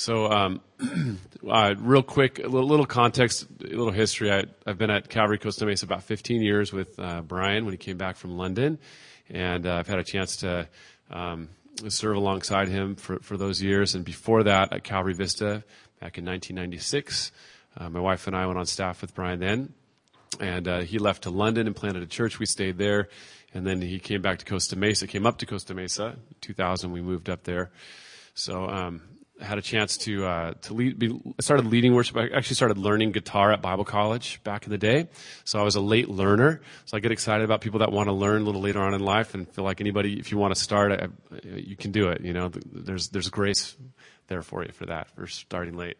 Real quick, a little context, a little history. I've been at Calvary Costa Mesa about 15 years with Brian when he came back from London, and I've had a chance to serve alongside him for those years. And before that, at Calvary Vista back in 1996, my wife and I went on staff with Brian then, and he left to London and planted a church. We stayed there, and then he came back to Costa Mesa. Came up to Costa Mesa in 2000. We moved up there, so. I had a chance to lead. I started leading worship. I actually started learning guitar at Bible college back in the day. So I was a late learner. So I get excited about people that want to learn a little later on in life, and feel like anybody, if you want to start, you can do it. You know, there's grace there for you for that, for starting late.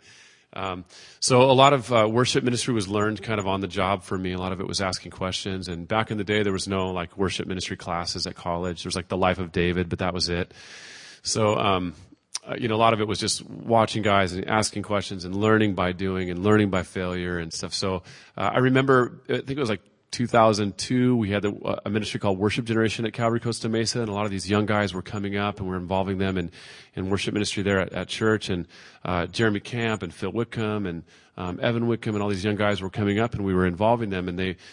So a lot of worship ministry was learned kind of on the job for me. A lot of it was asking questions. And back in the day, there was no like worship ministry classes at college. There was like the Life of David, but that was it. So. A lot of it was just watching guys and asking questions and learning by doing and learning by failure and stuff. So I remember, I think it was like 2002, we had a ministry called Worship Generation at Calvary Costa Mesa, and a lot of these young guys were coming up, and we're involving them in worship ministry there at church. And Jeremy Camp and Phil Wickham and Evan Wickham and all these young guys were coming up, and we were involving them, and they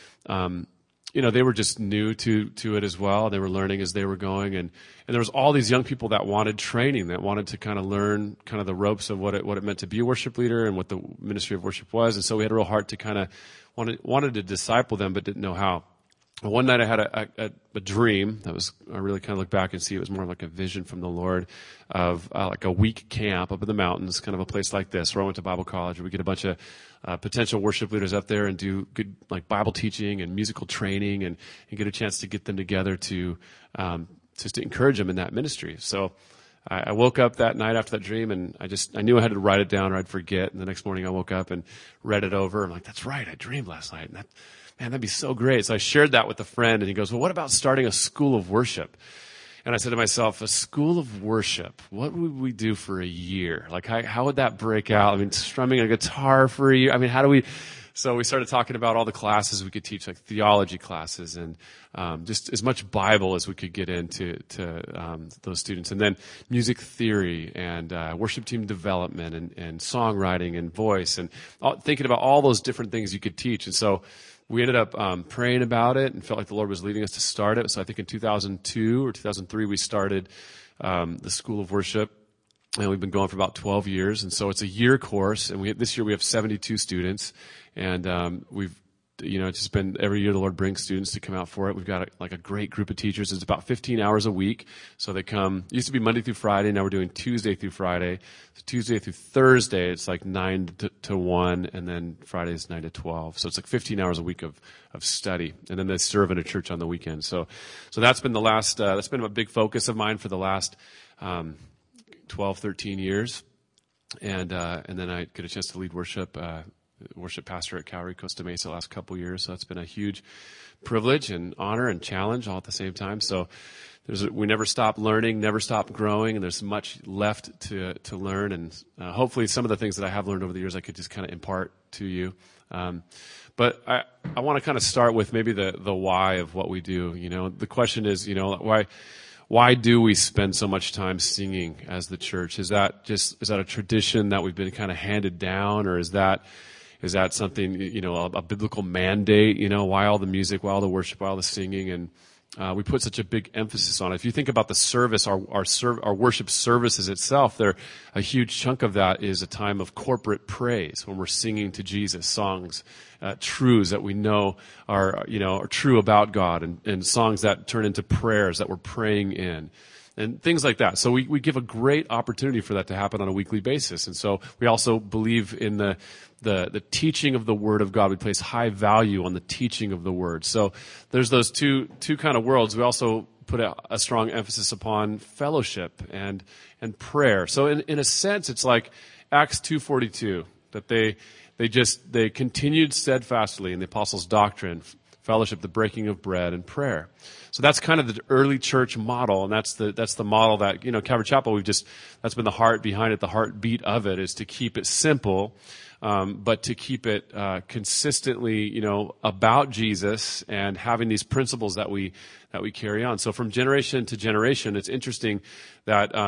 they were just new to it as well. They were learning as they were going, and there was all these young people that wanted training, that wanted to kind of learn kind of the ropes of what it meant to be a worship leader and what the ministry of worship was. And so we had a real heart to kind of wanted to disciple them, but didn't know how. One night I had a dream that was, I really kind of look back and see it was more like a vision from the Lord of like a week camp up in the mountains, kind of a place like this, where I went to Bible college, where we get a bunch of potential worship leaders up there and do good like Bible teaching and musical training, and get a chance to get them together to just to encourage them in that ministry. So I woke up that night after that dream, and I knew I had to write it down or I'd forget. And the next morning I woke up and read it over. I'm like, that's right, I dreamed last night. And man, that'd be so great. So I shared that with a friend, and he goes, well, what about starting a school of worship? And I said to myself, a school of worship, what would we do for a year? Like, how would that break out? I mean, strumming a guitar for a year. I mean, how do we... So we started talking about all the classes we could teach, like theology classes, and just as much Bible as we could get into those students. And then music theory and worship team development and songwriting and voice, and thinking about all those different things you could teach. And so we ended up praying about it and felt like the Lord was leading us to start it. So I think in 2002 or 2003 we started the School of Worship. And we've been going for about 12 years. And so it's a year course. And this year we have 72 students. And we've, it's just been every year the Lord brings students to come out for it. We've got a great group of teachers. It's about 15 hours a week. So they come, it used to be Monday through Friday. Now we're doing Tuesday through Friday. So Tuesday through Thursday, it's like 9 to 1. And then Friday is 9 to 12. So it's like 15 hours a week of study. And then they serve in a church on the weekend. So that's been that's been a big focus of mine for the last 12, 13 years. And then I get a chance to lead worship pastor at Calvary Costa Mesa the last couple of years. So that's been a huge privilege and honor and challenge all at the same time. So we never stop learning, never stop growing, and there's much left to learn. And hopefully some of the things that I have learned over the years I could just kind of impart to you. But I want to kind of start with maybe the why of what we do. The question is, why do we spend so much time singing as the church? Is that a tradition that we've been kind of handed down, or is that something, a biblical mandate? Why all the music, why all the worship, why all the singing? And we put such a big emphasis on it. If you think about the service, our worship services itself, a huge chunk of that is a time of corporate praise when we're singing to Jesus songs, truths that we know are true about God, and songs that turn into prayers that we're praying in, and things like that. So we give a great opportunity for that to happen on a weekly basis. And so we also believe in the teaching of the Word of God. We place high value on the teaching of the Word. So there's those two kind of worlds. We also put a strong emphasis upon fellowship and prayer. So in a sense, it's like Acts 2:42, that they continued steadfastly in the apostles' doctrine, fellowship, the breaking of bread, and prayer. So that's kind of the early church model, and that's the model that, Calvary Chapel, that's been the heart behind it, the heartbeat of it, is to keep it simple, but to keep it consistently, about Jesus and having these principles that we carry on. So from generation to generation, it's interesting that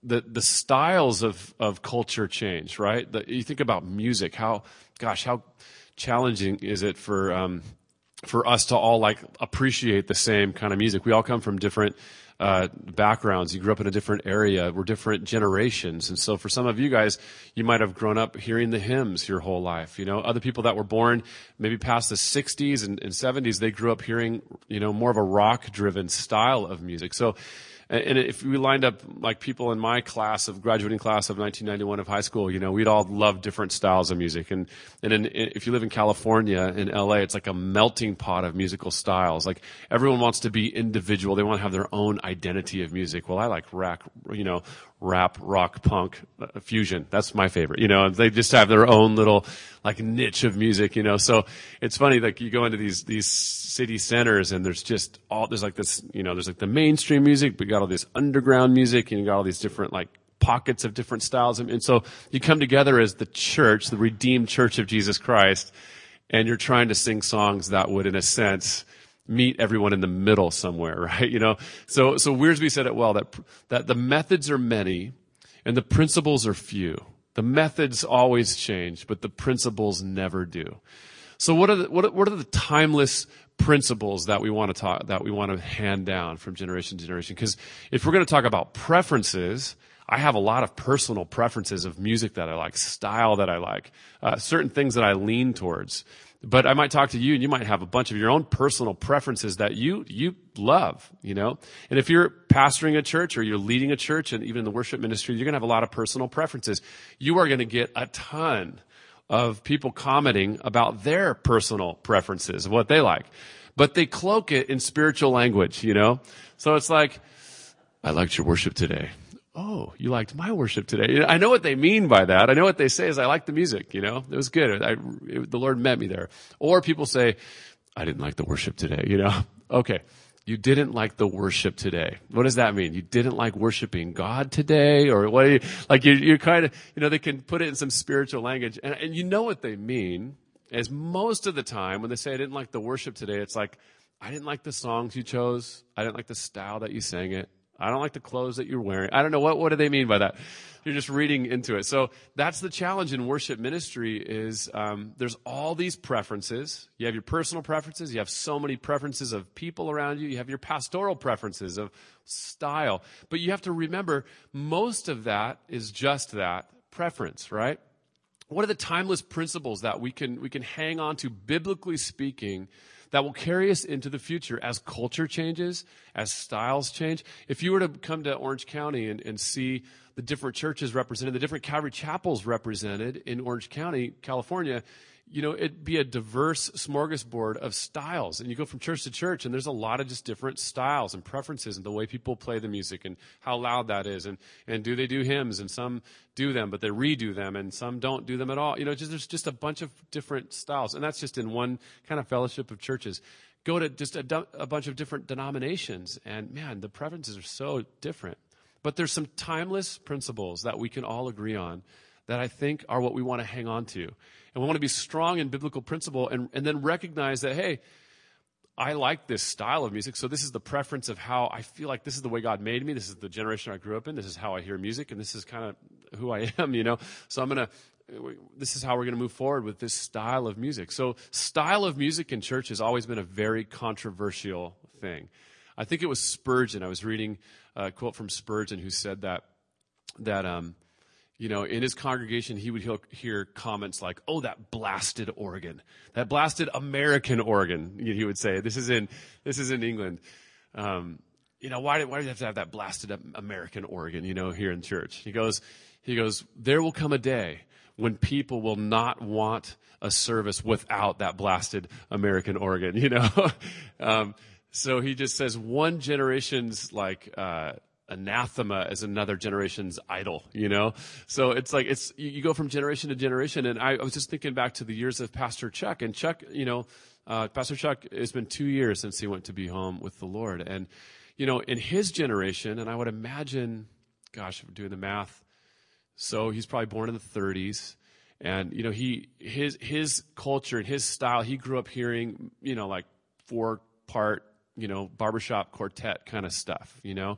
the styles of culture change, right? You think about music, how challenging is it for us to all like appreciate the same kind of music? We all come from different backgrounds. You grew up in a different area. We're different generations. And so for some of you guys, you might have grown up hearing the hymns your whole life. Other people that were born maybe past the 60s and 70s, they grew up hearing, more of a rock-driven style of music. So, and if we lined up like people in my graduating class of 1991 of high school, we'd all love different styles of music. And if you live in California, in LA, it's like a melting pot of musical styles. Like everyone wants to be individual. They want to have their own identity of music. Well, I like rap, rock, punk, fusion. That's my favorite. They just have their own little like niche of music, So it's funny, like you go into these city centers and there's like this, there's like the mainstream music, but you got all this underground music and you got all these different like pockets of different styles. And so you come together as the church, the redeemed church of Jesus Christ, and you're trying to sing songs that would, in a sense, meet everyone in the middle somewhere, right? So Wiersbe said it well, that the methods are many and the principles are few. The methods always change, but the principles never do. So what are the timeless principles that we want to hand down from generation to generation? Because if we're going to talk about preferences, I have a lot of personal preferences of music that I like, style that I like, certain things that I lean towards. But I might talk to you and you might have a bunch of your own personal preferences that you love, And if you're pastoring a church or you're leading a church and even in the worship ministry, you're going to have a lot of personal preferences. You are going to get a ton of people commenting about their personal preferences of what they like. But they cloak it in spiritual language, So it's like, I liked your worship today. Oh, you liked my worship today. I know what they mean by that. I know what they say is I like the music, It was good. The Lord met me there. Or people say, I didn't like the worship today, Okay, you didn't like the worship today. What does that mean? You didn't like worshiping God today? Or what? You're kind of, they can put it in some spiritual language. And you know what they mean is most of the time when they say I didn't like the worship today, it's like, I didn't like the songs you chose. I didn't like the style that you sang it. I don't like the clothes that you're wearing. I don't know. What do they mean by that? You're just reading into it. So that's the challenge in worship ministry is there's all these preferences. You have your personal preferences. You have so many preferences of people around you. You have your pastoral preferences of style. But you have to remember most of that is just that preference, right? What are the timeless principles that we can hang on to, biblically speaking, that will carry us into the future as culture changes, as styles change? If you were to come to Orange County and see the different churches represented, the different Calvary chapels represented in Orange County, California, it'd be a diverse smorgasbord of styles. And you go from church to church, and there's a lot of just different styles and preferences and the way people play the music and how loud that is. And do they do hymns? And some do them, but they redo them, and some don't do them at all. There's just a bunch of different styles. And that's just in one kind of fellowship of churches. Go to just a bunch of different denominations, and man, the preferences are so different. But there's some timeless principles that we can all agree on that I think are what we want to hang on to. And we want to be strong in biblical principle and then recognize that, hey, I like this style of music, so this is the preference of how I feel like this is the way God made me. This is the generation I grew up in. This is how I hear music, and this is kind of who I am, So this is how we're going to move forward with this style of music. So style of music in church has always been a very controversial thing. I think it was Spurgeon. I was reading a quote from Spurgeon who said that in his congregation, he would hear comments like, oh, that blasted organ, that blasted American organ, he would say. This is in England. Why do you have to have that blasted American organ, here in church? He goes, there will come a day when people will not want a service without that blasted American organ, So he just says one generation's anathema is another generation's idol, So it's like, you go from generation to generation. And I was just thinking back to the years of Pastor Chuck. And Chuck, Pastor Chuck, it's been 2 years since he went to be home with the Lord. And, in his generation, and I would imagine, gosh, if I'm doing the math, so he's probably born in the 30s. And, his culture and his style, he grew up hearing, like 4-part barbershop quartet kind of stuff,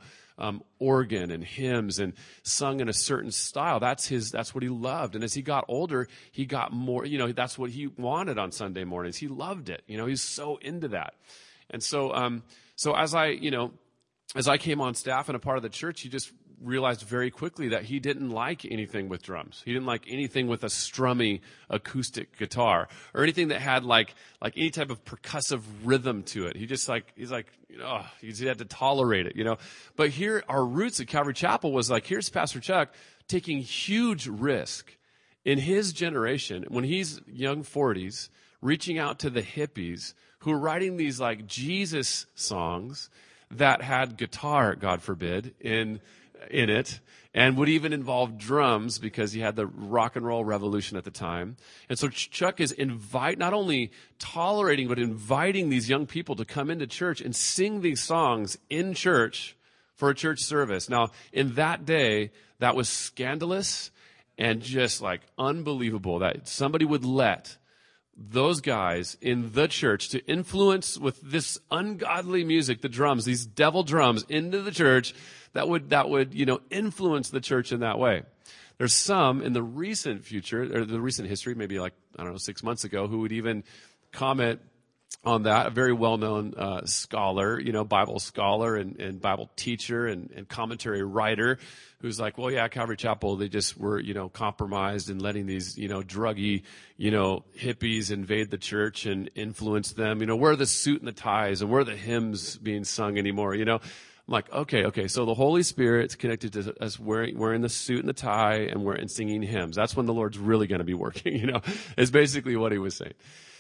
organ and hymns and sung in a certain style. That's what he loved. And as he got older, he got more, that's what he wanted on Sunday mornings. He loved it. He's so into that. And so, as I came on staff and a part of the church, he just realized very quickly that he didn't like anything with drums. He didn't like anything with a strummy acoustic guitar or anything that had like any type of percussive rhythm to it. He had to tolerate it, But here, our roots at Calvary Chapel was like, here's Pastor Chuck taking huge risk in his generation when he's young 40s, reaching out to the hippies who are writing these like Jesus songs that had guitar, God forbid, in it, and would even involve drums because he had the rock and roll revolution at the time. And so Chuck is not only tolerating, but inviting these young people to come into church and sing these songs in church for a church service. Now, in that day, that was scandalous and just like unbelievable that somebody would let those guys in the church to influence with this ungodly music, the drums, these devil drums into the church that would influence the church in that way. There's some in the recent future, or the recent history, maybe 6 months ago, who would even comment on that. A very well-known scholar, Bible scholar and Bible teacher and commentary writer who's like, well, yeah, Calvary Chapel, they just were, compromised and letting these, druggy, hippies invade the church and influence them. Where are the suit and the ties and where are the hymns being sung anymore, I'm like, okay. So the Holy Spirit's connected to us wearing the suit and the tie and singing hymns. That's when the Lord's really going to be working, is basically what he was saying.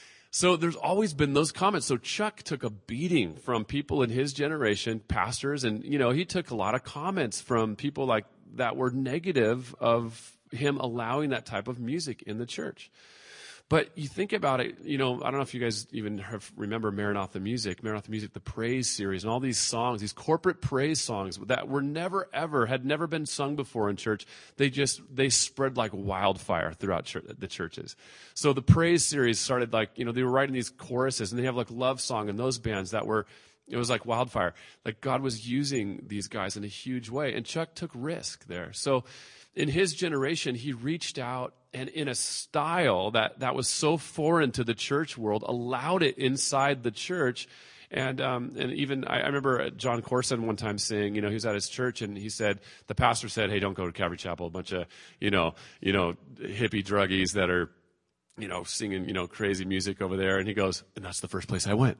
So there's always been those comments. So Chuck took a beating from people in his generation, pastors, and, he took a lot of comments from people like that were negative of him allowing that type of music in the church. But you think about it, I don't know if you guys even remember Maranatha Music, the praise series, and all these songs, these corporate praise songs that were had never been sung before in church. They spread like wildfire throughout the churches. So the praise series started they were writing these choruses, and they have like Love Song and those bands it was like wildfire. Like God was using these guys in a huge way, and Chuck took risk there. So in his generation, he reached out and in a style that was so foreign to the church world, allowed it inside the church. And even I remember John Corson one time saying, he was at his church and the pastor said, hey, don't go to Calvary Chapel, a bunch of, hippie druggies that are, singing, crazy music over there. And he goes, and that's the first place I went,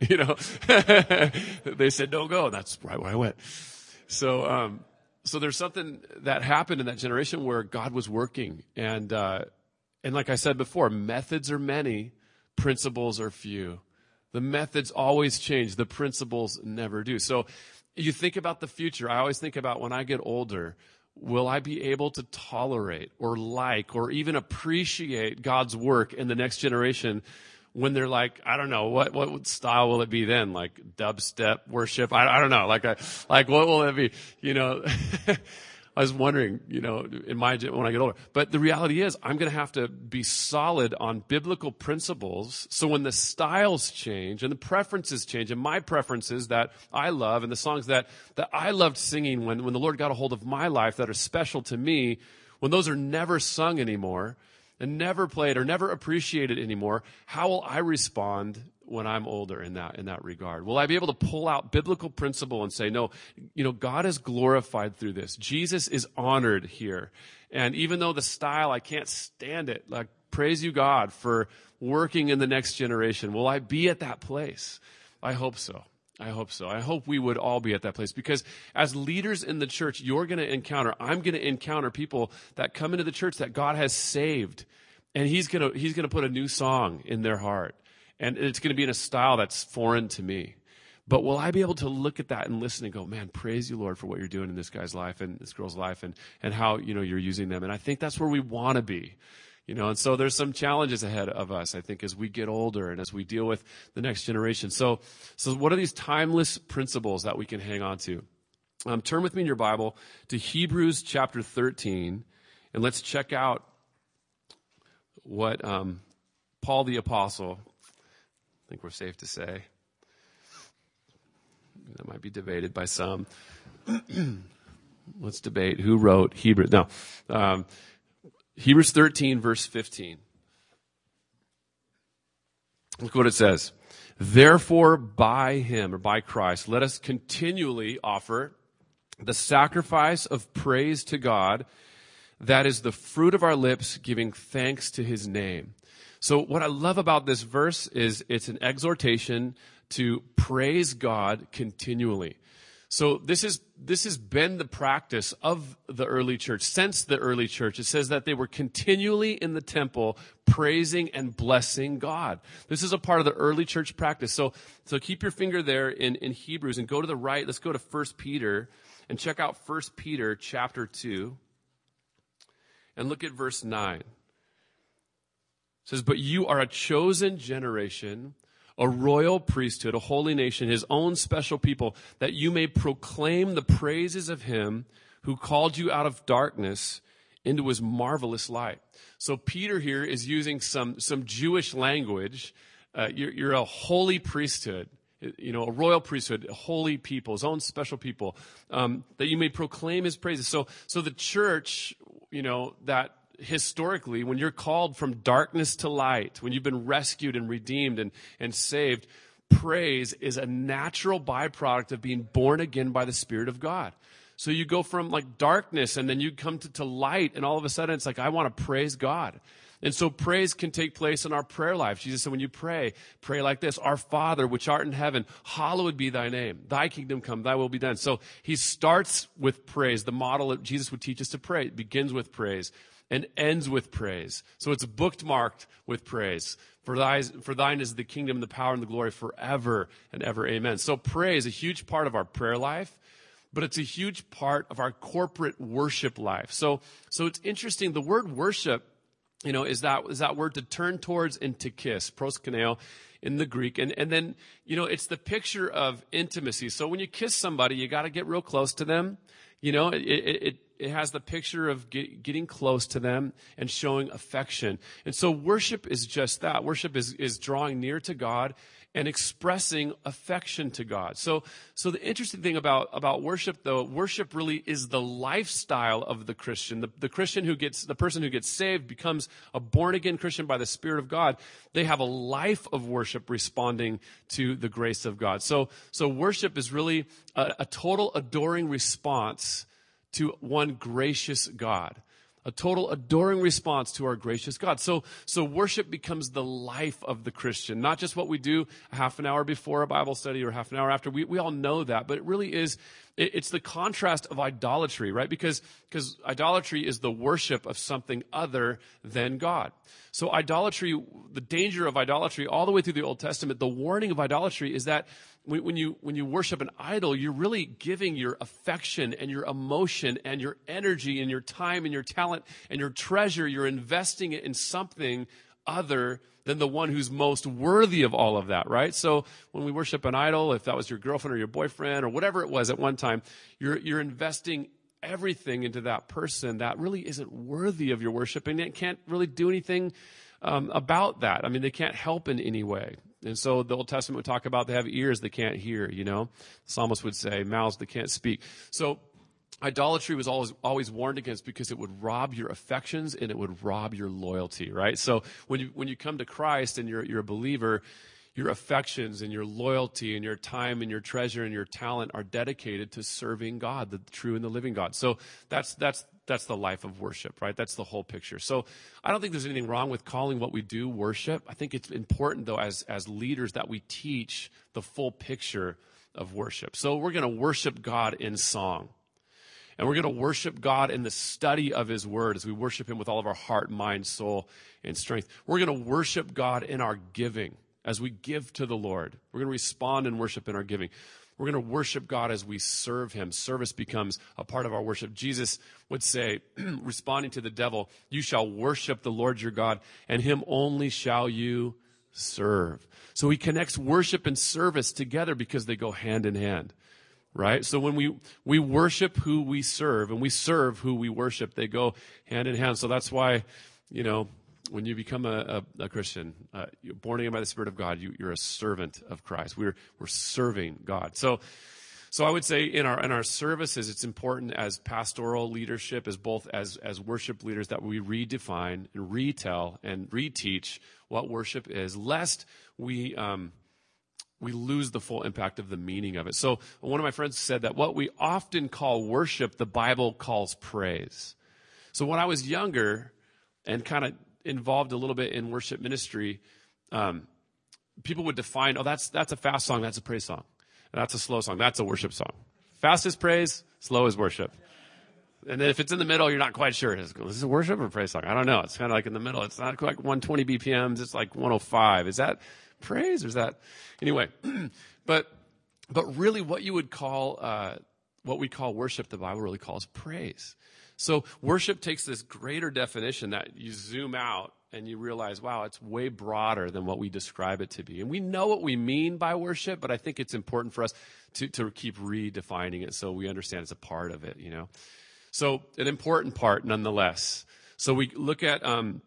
They said, don't go. And that's right where I went. So there's something that happened in that generation where God was working. And like I said before, methods are many, principles are few. The methods always change. The principles never do. So you think about the future. I always think about when I get older, will I be able to tolerate or or even appreciate God's work in the next generation when they're like, I don't know, what style will it be then? Like dubstep worship? I don't know. Like what will it be? I was wondering, when I get older. But the reality is I'm going to have to be solid on biblical principles. So when the styles change and the preferences change, and my preferences that I love and the songs that I loved singing when the Lord got a hold of my life that are special to me, when those are never sung anymore and never played or never appreciated anymore, how will I respond when I'm older in that regard? Will I be able to pull out biblical principle and say, no, God is glorified through this. Jesus is honored here. And even though the style, I can't stand it, like, praise you, God, for working in the next generation. Will I be at that place? I hope so. I hope we would all be at that place, because as leaders in the church, I'm going to encounter people that come into the church that God has saved, and he's going to put a new song in their heart. And it's going to be in a style that's foreign to me. But will I be able to look at that and listen and go, man, praise you, Lord, for what you're doing in this guy's life and this girl's life and how, you're using them. And I think that's where we want to be, and so there's some challenges ahead of us, I think, as we get older and as we deal with the next generation. So what are these timeless principles that we can hang on to? Turn with me in your Bible to Hebrews chapter 13, and let's check out what Paul the Apostle, I think we're safe to say, That might be debated by some. Let's debate who wrote Hebrews. No. Hebrews 13, verse 15. Look what it says. Therefore, by him, or by Christ, let us continually offer the sacrifice of praise to God, that is the fruit of our lips, giving thanks to his name. So what I love about this verse is it's an exhortation to praise God continually. So this has been the practice of the early church. Since the early church, it says that they were continually in the temple praising and blessing God. This is a part of the early church practice. So keep your finger there in Hebrews and go to the right. Let's go to 1 Peter and check out 1 Peter chapter 2 and look at verse 9. It says, but you are a chosen generation, a royal priesthood, a holy nation, his own special people, that you may proclaim the praises of him who called you out of darkness into his marvelous light. So Peter here is using some Jewish language. You're a holy priesthood, a royal priesthood, a holy people, his own special people, that you may proclaim his praises. So the church, that historically, when you're called from darkness to light, when you've been rescued and redeemed and saved, praise is a natural byproduct of being born again by the Spirit of God. So you go from like darkness and then you come to light, and all of a sudden it's like, I want to praise God. And so praise can take place in our prayer life. Jesus said, when you pray like this: Our Father, which art in heaven, hallowed be thy name. Thy kingdom come, thy will be done. So he starts with praise. The model that Jesus would teach us to pray. It begins with praise and ends with praise. So it's bookmarked with praise. For thine is the kingdom, the power, and the glory forever and ever. Amen. So praise is a huge part of our prayer life, but it's a huge part of our corporate worship life. So it's interesting. The word worship, is that word to turn towards and to kiss, proskuneo in the Greek. And then, it's the picture of intimacy. So when you kiss somebody, you got to get real close to them. It has the picture of getting close to them and showing affection. And so worship is just that. Worship is drawing near to God and expressing affection to God. So the interesting thing about worship, though, worship really is the lifestyle of the Christian. The person who gets saved becomes a born-again Christian by the Spirit of God. They have a life of worship responding to the grace of God. So worship is really a total adoring response to one gracious God. A total adoring response to our gracious God. So worship becomes the life of the Christian, not just what we do a half an hour before a Bible study or half an hour after. We all know that, but it really is, it's the contrast of idolatry, right? Because idolatry is the worship of something other than God. So idolatry, the danger of idolatry all the way through the Old Testament, the warning of idolatry is that when you worship an idol, you're really giving your affection and your emotion and your energy and your time and your talent and your treasure, you're investing it in something other than the one who's most worthy of all of that, right? So when we worship an idol, if that was your girlfriend or your boyfriend or whatever it was at one time, you're investing everything into that person that really isn't worthy of your worship, and it can't really do anything about that. I mean, they can't help in any way. And so the Old Testament would talk about they have ears they can't hear, The psalmist would say mouths they can't speak. So idolatry was always warned against because it would rob your affections and it would rob your loyalty, right? So when you come to Christ and you're a believer, your affections and your loyalty and your time and your treasure and your talent are dedicated to serving God, the true and the living God. So that's the life of worship, right? That's the whole picture. So I don't think there's anything wrong with calling what we do worship. I think it's important, though, as leaders that we teach the full picture of worship. So we're going to worship God in song. And we're going to worship God in the study of his word as we worship him with all of our heart, mind, soul, and strength. We're going to worship God in our giving. As we give to the Lord, we're going to respond in worship in our giving. We're going to worship God as we serve him. Service becomes a part of our worship. Jesus would say, responding to the devil, you shall worship the Lord your God, and him only shall you serve. So he connects worship and service together because they go hand in hand, right? So when we worship who we serve, and we serve who we worship, they go hand in hand. So that's why, when you become a Christian, you're born again by the Spirit of God, you're a servant of Christ. We're serving God. So So I would say in our services, it's important as pastoral leadership, as worship leaders, that we redefine and retell and reteach what worship is, lest we lose the full impact of the meaning of it. So one of my friends said that what we often call worship, the Bible calls praise. So when I was younger and kind of involved a little bit in worship ministry, people would define, that's a fast song, that's a praise song. That's a slow song, that's a worship song. Fast is praise, slow is worship. And then if it's in the middle, you're not quite sure. Is this a worship or a praise song? I don't know. It's kind of like in the middle. It's not like 120 BPMs. It's like 105. Is that praise or is that? Anyway, but really what you would call, what we call worship, the Bible really calls praise. So worship takes this greater definition that you zoom out and you realize, wow, it's way broader than what we describe it to be. And we know what we mean by worship, but I think it's important for us to keep redefining it so we understand it's a part of it, you know. So an important part nonetheless. So we look at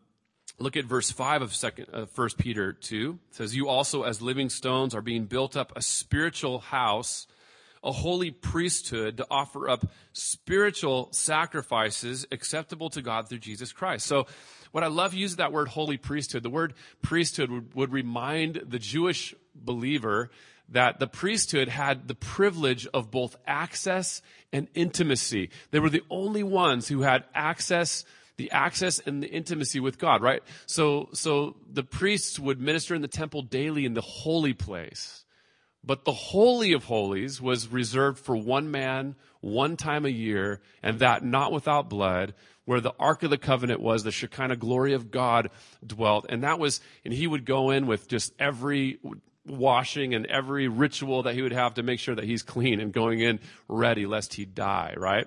verse 5 of 1 Peter 2. It says, you also as living stones are being built up a spiritual house, a holy priesthood, to offer up spiritual sacrifices acceptable to God through Jesus Christ. So what I love using that word holy priesthood, the word priesthood would remind the Jewish believer that the priesthood had the privilege of both access and intimacy. They were the only ones who had the access and the intimacy with God, right? So the priests would minister in the temple daily in the holy place. But the Holy of Holies was reserved for one man, one time a year, and that not without blood, where the Ark of the Covenant was, the Shekinah glory of God dwelt. And he would go in with just every washing and every ritual that he would have to make sure that he's clean and going in ready lest he die, right?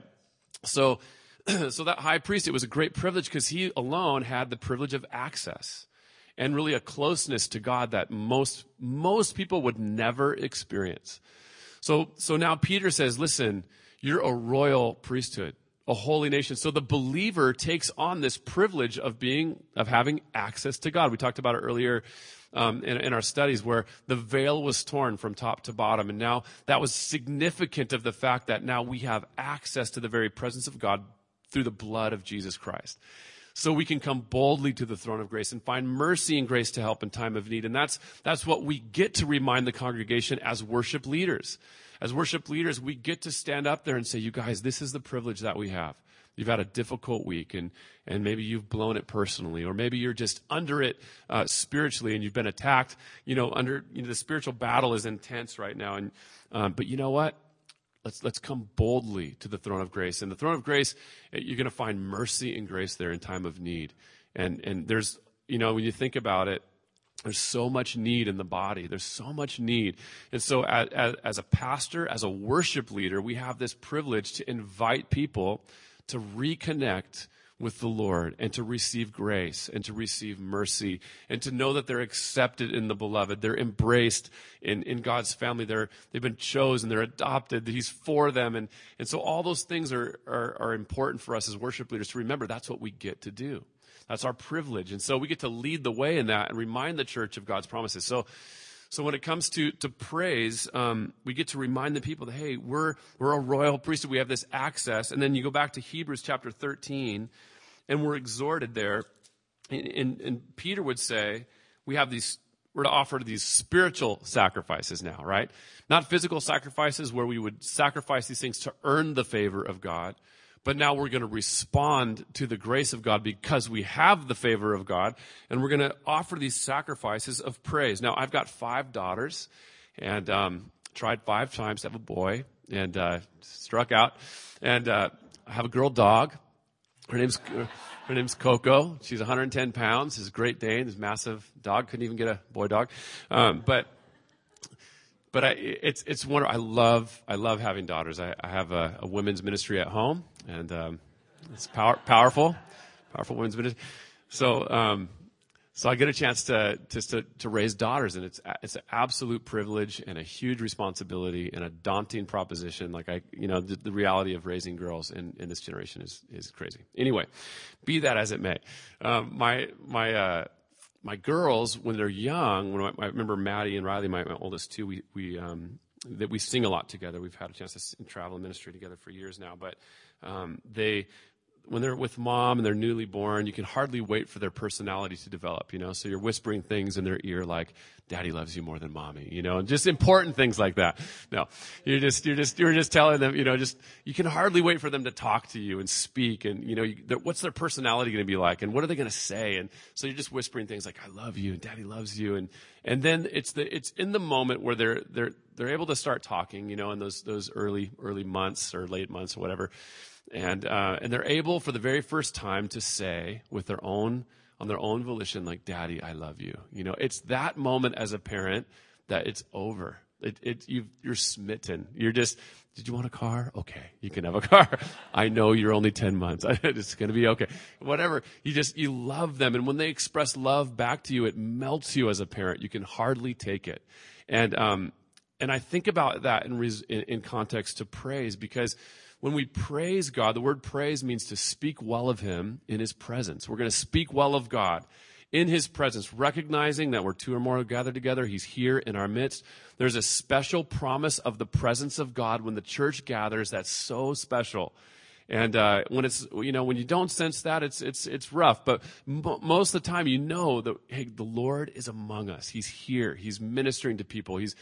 So that high priest, it was a great privilege because he alone had the privilege of access and really a closeness to God that most people would never experience. So now Peter says, listen, you're a royal priesthood, a holy nation. So the believer takes on this privilege of having access to God. We talked about it earlier in our studies where the veil was torn from top to bottom. And now that was significant of the fact that now we have access to the very presence of God through the blood of Jesus Christ. So we can come boldly to the throne of grace and find mercy and grace to help in time of need. And that's what we get to remind the congregation as worship leaders. As worship leaders, we get to stand up there and say, you guys, this is the privilege that we have. You've had a difficult week and maybe you've blown it personally, or maybe you're just under it spiritually and you've been attacked. The spiritual battle is intense right now. But you know what? Let's come boldly to the throne of grace. And the throne of grace, you're going to find mercy and grace there in time of need. And there's, when you think about it, there's so much need in the body. There's so much need. And so as a pastor, as a worship leader, we have this privilege to invite people to reconnect with the Lord and to receive grace and to receive mercy and to know that they're accepted in the beloved. They're embraced in God's family. They've been chosen. They're adopted. He's for them. And so all those things are important for us as worship leaders to remember. That's what we get to do. That's our privilege. And so we get to lead the way in that and remind the church of God's promises. So when it comes to praise, we get to remind the people that, hey, we're a royal priesthood. We have this access. And then you go back to Hebrews chapter 13, and we're exhorted there. And Peter would say, we're to offer these spiritual sacrifices now, right? Not physical sacrifices where we would sacrifice these things to earn the favor of God. But now we're going to respond to the grace of God because we have the favor of God, and we're going to offer these sacrifices of praise. Now, I've got 5 daughters, and tried 5 times to have a boy, and struck out. And I have a girl dog. Her name's Coco. She's 110 pounds. She's a Great Dane. This massive dog. Couldn't even get a boy dog. But it's wonderful. I love having daughters. I have a women's ministry at home, and it's powerful women's ministry. So I get a chance to raise daughters, and it's an absolute privilege and a huge responsibility and a daunting proposition. The reality of raising girls in this generation is crazy. Anyway, be that as it may, my girls, when they're young, I remember Maddie and Riley, my oldest two, we that we sing a lot together. We've had a chance to travel in ministry together for years now. But when they're with mom and they're newly born, you can hardly wait for their personality to develop, So you're whispering things in their ear like, Daddy loves you more than mommy, and just important things like that. No, you're just telling them, you can hardly wait for them to talk to you and speak, and what's their personality going to be like, and what are they going to say, and so you're just whispering things like, I love you, and Daddy loves you, and then it's in the moment where they're able to start talking, in those early months or late months or whatever. And they're able for the very first time to say on their own volition, like, Daddy, I love you. It's that moment as a parent that it's over. You're smitten. You're just, did you want a car? Okay, you can have a car. I know you're only 10 months. It's going to be okay. Whatever. You love them. And when they express love back to you, it melts you as a parent. You can hardly take it. And I think about that in context to praise, because when we praise God, the word praise means to speak well of him in his presence. We're going to speak well of God in his presence, recognizing that where two or more are gathered together, he's here in our midst. There's a special promise of the presence of God when the church gathers. That's so special. And when you don't sense that, it's rough. But most of the time, that, hey, the Lord is among us. He's here. He's ministering to people. He's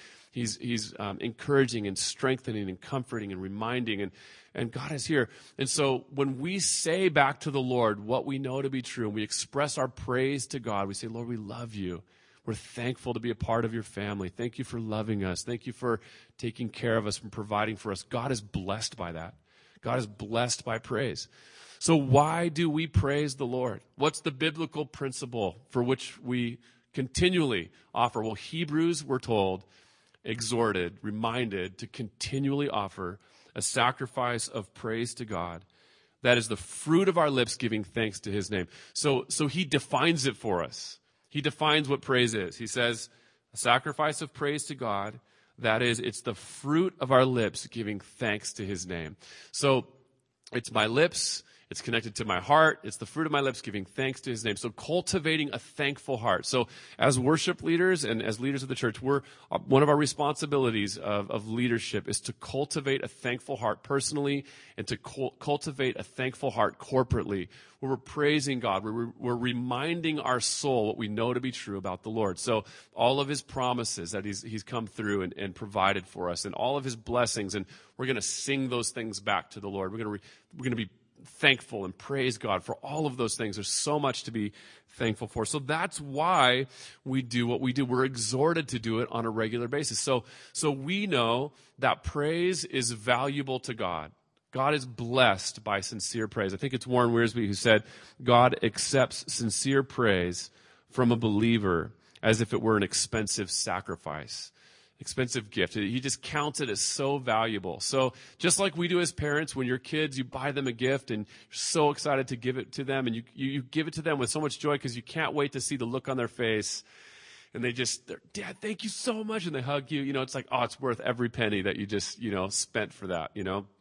encouraging and strengthening and comforting and reminding, and God is here. And so when we say back to the Lord what we know to be true, and we express our praise to God, we say, Lord, we love you. We're thankful to be a part of your family. Thank you for loving us. Thank you for taking care of us and providing for us. God is blessed by that. God is blessed by praise. So why do we praise the Lord? What's the biblical principle for which we continually offer? Well, Hebrews, we're told, exhorted, reminded to continually offer a sacrifice of praise to God. That is the fruit of our lips, giving thanks to his name. So he defines it for us. He defines what praise is. He says, a sacrifice of praise to God. That is, it's the fruit of our lips giving thanks to his name. So it's my lips. It's connected to my heart. It's the fruit of my lips giving thanks to his name. So cultivating a thankful heart. So as worship leaders and as leaders of the church, one of our responsibilities of leadership is to cultivate a thankful heart personally and to cultivate a thankful heart corporately, where we're praising God, where we're reminding our soul what we know to be true about the Lord. So all of his promises that he's come through and provided for us, and all of his blessings, and we're going to sing those things back to the Lord. We're going to be thankful and praise God for all of those things. There's so much to be thankful for. So that's why we do what we do. We're exhorted to do it on a regular basis. So we know that praise is valuable to God. God is blessed by sincere praise. I think it's Warren Wiersbe who said, God accepts sincere praise from a believer as if it were an expensive sacrifice. Expensive gift. He just counts it as so valuable. So just like we do as parents, when you're kids, you buy them a gift and you're so excited to give it to them, and you give it to them with so much joy because you can't wait to see the look on their face. And they're, Dad, thank you so much. And they hug you. It's like, oh, it's worth every penny that you just, spent for that,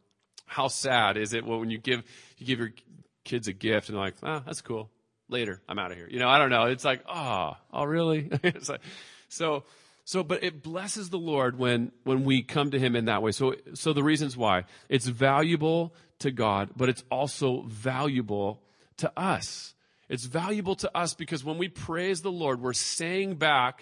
How sad is it when you give your kids a gift and they're like, that's cool. Later, I'm out of here. I don't know. It's like, oh really? It's like, but it blesses the Lord when we come to him in that way. So the reasons why. It's valuable to God, but it's also valuable to us. It's valuable to us because when we praise the Lord, we're saying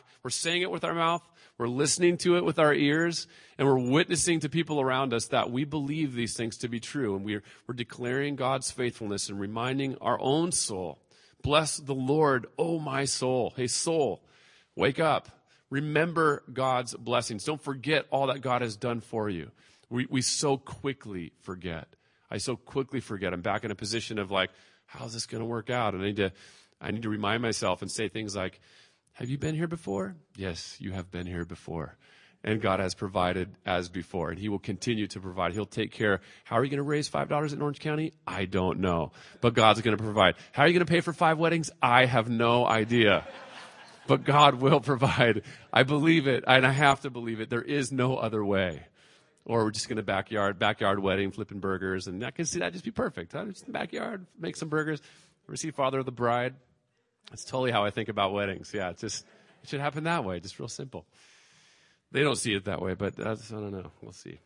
it with our mouth, we're listening to it with our ears, and we're witnessing to people around us that we believe these things to be true. And we're declaring God's faithfulness and reminding our own soul, bless the Lord, oh my soul. Hey soul, wake up. Remember God's blessings. Don't forget all that God has done for you. We so quickly forget. I so quickly forget. I'm back in a position of like, how's this going to work out? And I need to remind myself and say things like, have you been here before? Yes, you have been here before. And God has provided as before, and he will continue to provide. He'll take care. How are you going to raise $5 in Orange County? I don't know. But God's going to provide. How are you going to pay for 5 weddings? I have no idea. But God will provide. I believe it, and I have to believe it. There is no other way. Or we're just going to backyard wedding, flipping burgers, and I can see that just be perfect. Huh? Just in the backyard, make some burgers, receive father of the bride. That's totally how I think about weddings. Yeah, it should happen that way, just real simple. They don't see it that way, but I don't know. We'll see.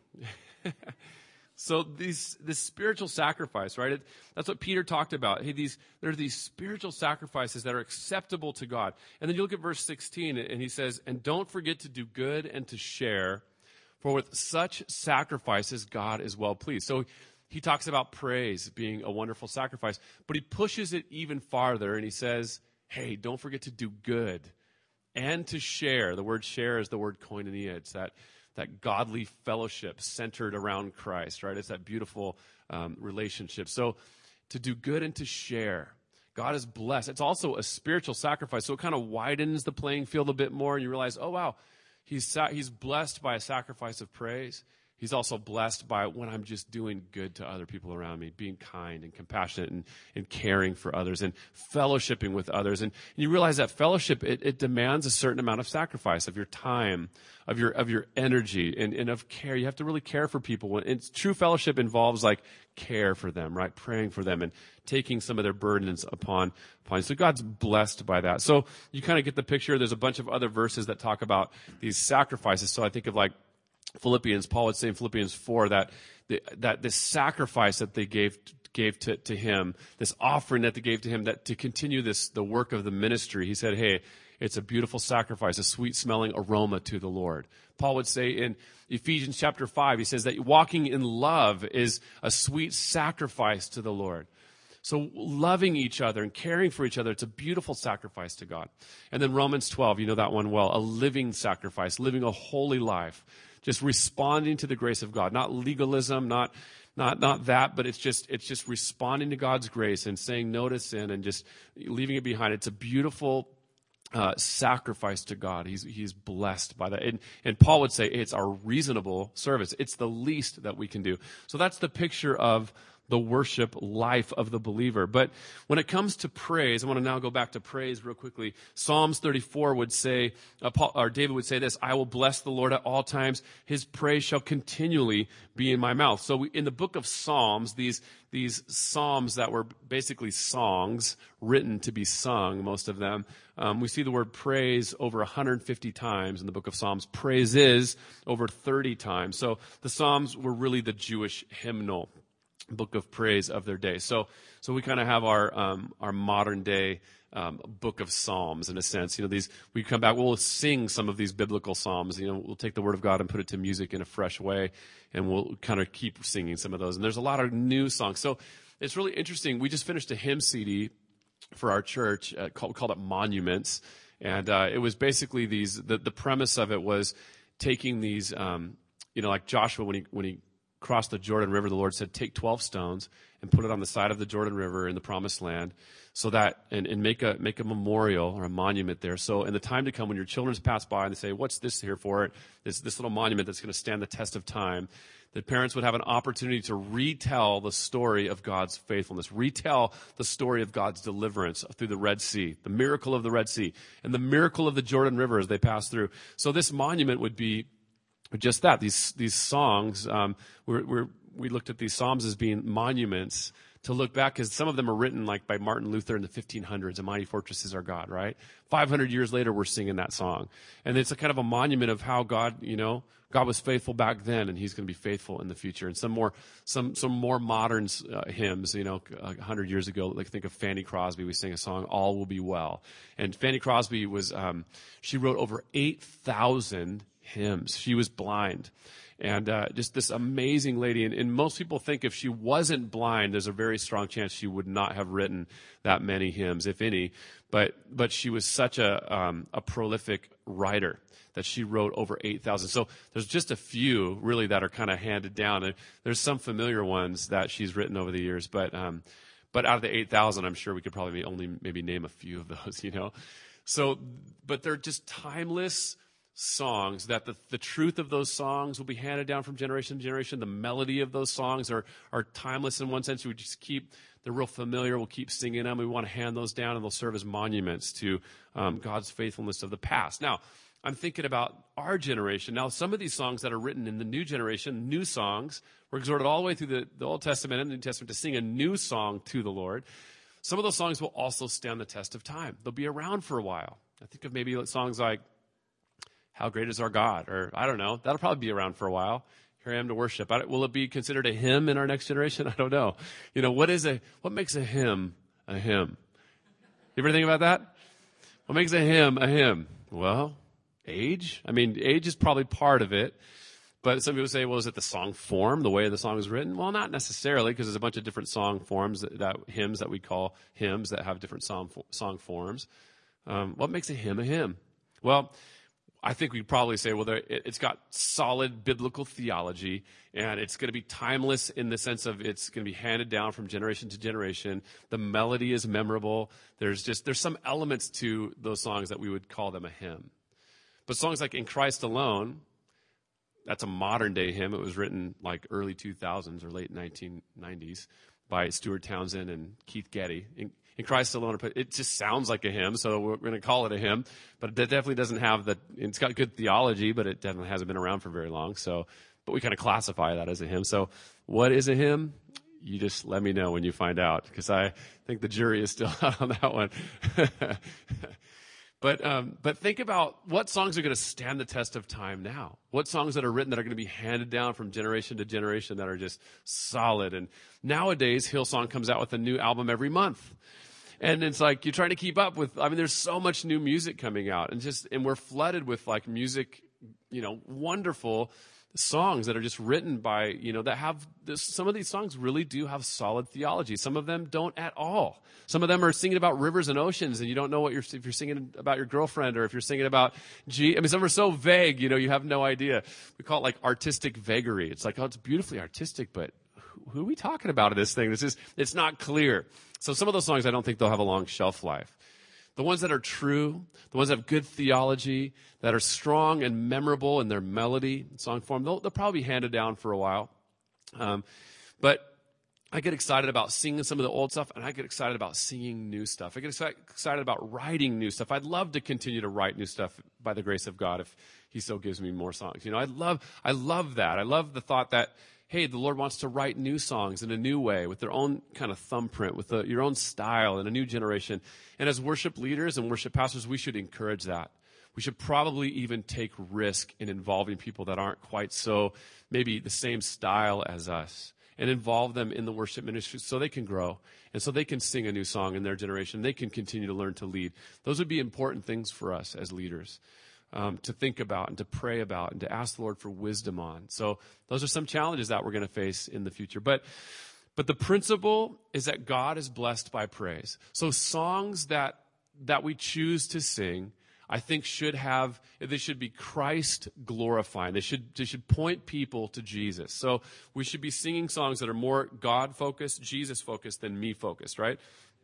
So this spiritual sacrifice, right? That's what Peter talked about. Hey, there are these spiritual sacrifices that are acceptable to God. And then you look at verse 16, and he says, "And don't forget to do good and to share, for with such sacrifices God is well pleased." So he talks about praise being a wonderful sacrifice, but he pushes it even farther, and he says, hey, don't forget to do good and to share. The word share is the word koinonia. It's that godly fellowship centered around Christ, right? It's that beautiful relationship. So to do good and to share. God is blessed. It's also a spiritual sacrifice, so it kind of widens the playing field a bit more, and you realize, oh, wow, he's blessed by a sacrifice of praise. He's also blessed by when I'm just doing good to other people around me, being kind and compassionate and caring for others and fellowshipping with others. And you realize that fellowship, it demands a certain amount of sacrifice of your time, of your energy, and of care. You have to really care for people. And true fellowship involves like care for them, right? Praying for them and taking some of their burdens upon you. So God's blessed by that. So you kind of get the picture. There's a bunch of other verses that talk about these sacrifices. So I think of like Philippians, Paul would say in Philippians 4 that this sacrifice that they gave to him, this offering that they gave to him, that to continue the work of the ministry, he said, hey, it's a beautiful sacrifice, a sweet-smelling aroma to the Lord. Paul would say in Ephesians chapter 5, he says that walking in love is a sweet sacrifice to the Lord. So loving each other and caring for each other, it's a beautiful sacrifice to God. And then Romans 12, you know that one well, a living sacrifice, living a holy life. Just responding to the grace of God, not legalism, not that, but it's just responding to God's grace and saying no to sin and just leaving it behind. It's a beautiful sacrifice to God. He's blessed by that. And Paul would say it's our reasonable service. It's the least that we can do. So that's the picture of the worship life of the believer. But when it comes to praise, I want to now go back to praise real quickly. Psalms 34 would say, David would say this, I will bless the Lord at all times. His praise shall continually be in my mouth. So in the book of Psalms, these psalms that were basically songs written to be sung, most of them, we see the word praise over 150 times in the book of Psalms. Praise is over 30 times. So the Psalms were really the Jewish hymnal book of praise of their day. So we kind of have our modern day book of Psalms in a sense. You know, we come back, we'll sing some of these biblical Psalms. You know, we'll take the Word of God and put it to music in a fresh way, and we'll kind of keep singing some of those. And there's a lot of new songs. So it's really interesting. We just finished a hymn CD for our church. We called it Monuments, and it was basically the premise of it was taking these, like Joshua when he crossed the Jordan River, the Lord said, take 12 stones and put it on the side of the Jordan River in the Promised Land, so that and make a memorial or a monument there. So in the time to come, when your children pass by and they say, what's this here for? This little monument that's going to stand the test of time, the parents would have an opportunity to retell the story of God's faithfulness, retell the story of God's deliverance through the Red Sea, the miracle of the Red Sea, and the miracle of the Jordan River as they pass through. So this monument would be just that. These songs, we looked at these psalms as being monuments to look back, because some of them are written like by Martin Luther in the 1500s. A mighty fortress is our God, right? 500 years later, we're singing that song, and it's a kind of a monument of how God was faithful back then, and He's going to be faithful in the future. And some more modern hymns, 100 years ago, like think of Fanny Crosby. We sang a song, "All Will Be Well," and Fanny Crosby was she wrote over 8,000 hymns. She was blind, and just this amazing lady. And most people think if she wasn't blind, there's a very strong chance she would not have written that many hymns, if any. But she was such a prolific writer that she wrote over 8,000. So there's just a few really that are kind of handed down. And there's some familiar ones that she's written over the years, but out of the 8,000, I'm sure we could probably only maybe name a few of those. So, but they're just timeless songs that the truth of those songs will be handed down from generation to generation. The melody of those songs are timeless in one sense. We just they're real familiar. We'll keep singing them. We want to hand those down, and they'll serve as monuments to God's faithfulness of the past. Now, I'm thinking about our generation. Now, some of these songs that are written in the new generation, new songs, we're exhorted all the way through the Old Testament and the New Testament to sing a new song to the Lord. Some of those songs will also stand the test of time. They'll be around for a while. I think of maybe songs like How great is our God? Or I don't know. That'll probably be around for a while. Here I am to worship. Will it be considered a hymn in our next generation? I don't know. What makes a hymn a hymn? You ever think about that? What makes a hymn a hymn? Well, age. I mean, age is probably part of it. But some people say, well, is it the song form, the way the song is written? Well, not necessarily, because there's a bunch of different song forms, that hymns that we call hymns that have different song forms. What makes a hymn a hymn? Well, I think we'd probably say, well, it's got solid biblical theology, and it's going to be timeless in the sense of it's going to be handed down from generation to generation. The melody is memorable. There's some elements to those songs that we would call them a hymn. But songs like In Christ Alone, that's a modern day hymn. It was written like early 2000s or late 1990s by Stuart Townsend and Keith Getty. In Christ Alone, it just sounds like a hymn, so we're going to call it a hymn. But it definitely doesn't have it's got good theology, but it definitely hasn't been around for very long. But we kind of classify that as a hymn. So what is a hymn? You just let me know when you find out, because I think the jury is still out on that one. But think about what songs are going to stand the test of time now. What songs that are written that are going to be handed down from generation to generation that are just solid. And nowadays, Hillsong comes out with a new album every month. And it's like you're trying to keep up with, there's so much new music coming out. And we're flooded with like music, wonderful songs that are just written by, that have some of these songs really do have solid theology. Some of them don't at all. Some of them are singing about rivers and oceans, and you don't know if you're singing about your girlfriend or if you're singing about some are so vague, you have no idea. We call it like artistic vagary. It's like, it's beautifully artistic, but who are we talking about in this thing? It's not clear. So some of those songs, I don't think they'll have a long shelf life. The ones that are true, the ones that have good theology, that are strong and memorable in their melody, song form, they'll probably be handed down for a while. But I get excited about singing some of the old stuff, and I get excited about singing new stuff. I get excited about writing new stuff. I'd love to continue to write new stuff by the grace of God if He so gives me more songs. I love that. I love the thought that, hey, the Lord wants to write new songs in a new way with their own kind of thumbprint, with your own style in a new generation. And as worship leaders and worship pastors, we should encourage that. We should probably even take risk in involving people that aren't quite so maybe the same style as us, and involve them in the worship ministry so they can grow and so they can sing a new song in their generation. They can continue to learn to lead. Those would be important things for us as leaders. To think about and to pray about and to ask the Lord for wisdom on. So those are some challenges that we're going to face in the future. But the principle is that God is blessed by praise. So songs that we choose to sing, I think they should be Christ glorifying. They should point people to Jesus. So we should be singing songs that are more God focused, Jesus focused than me focused, right?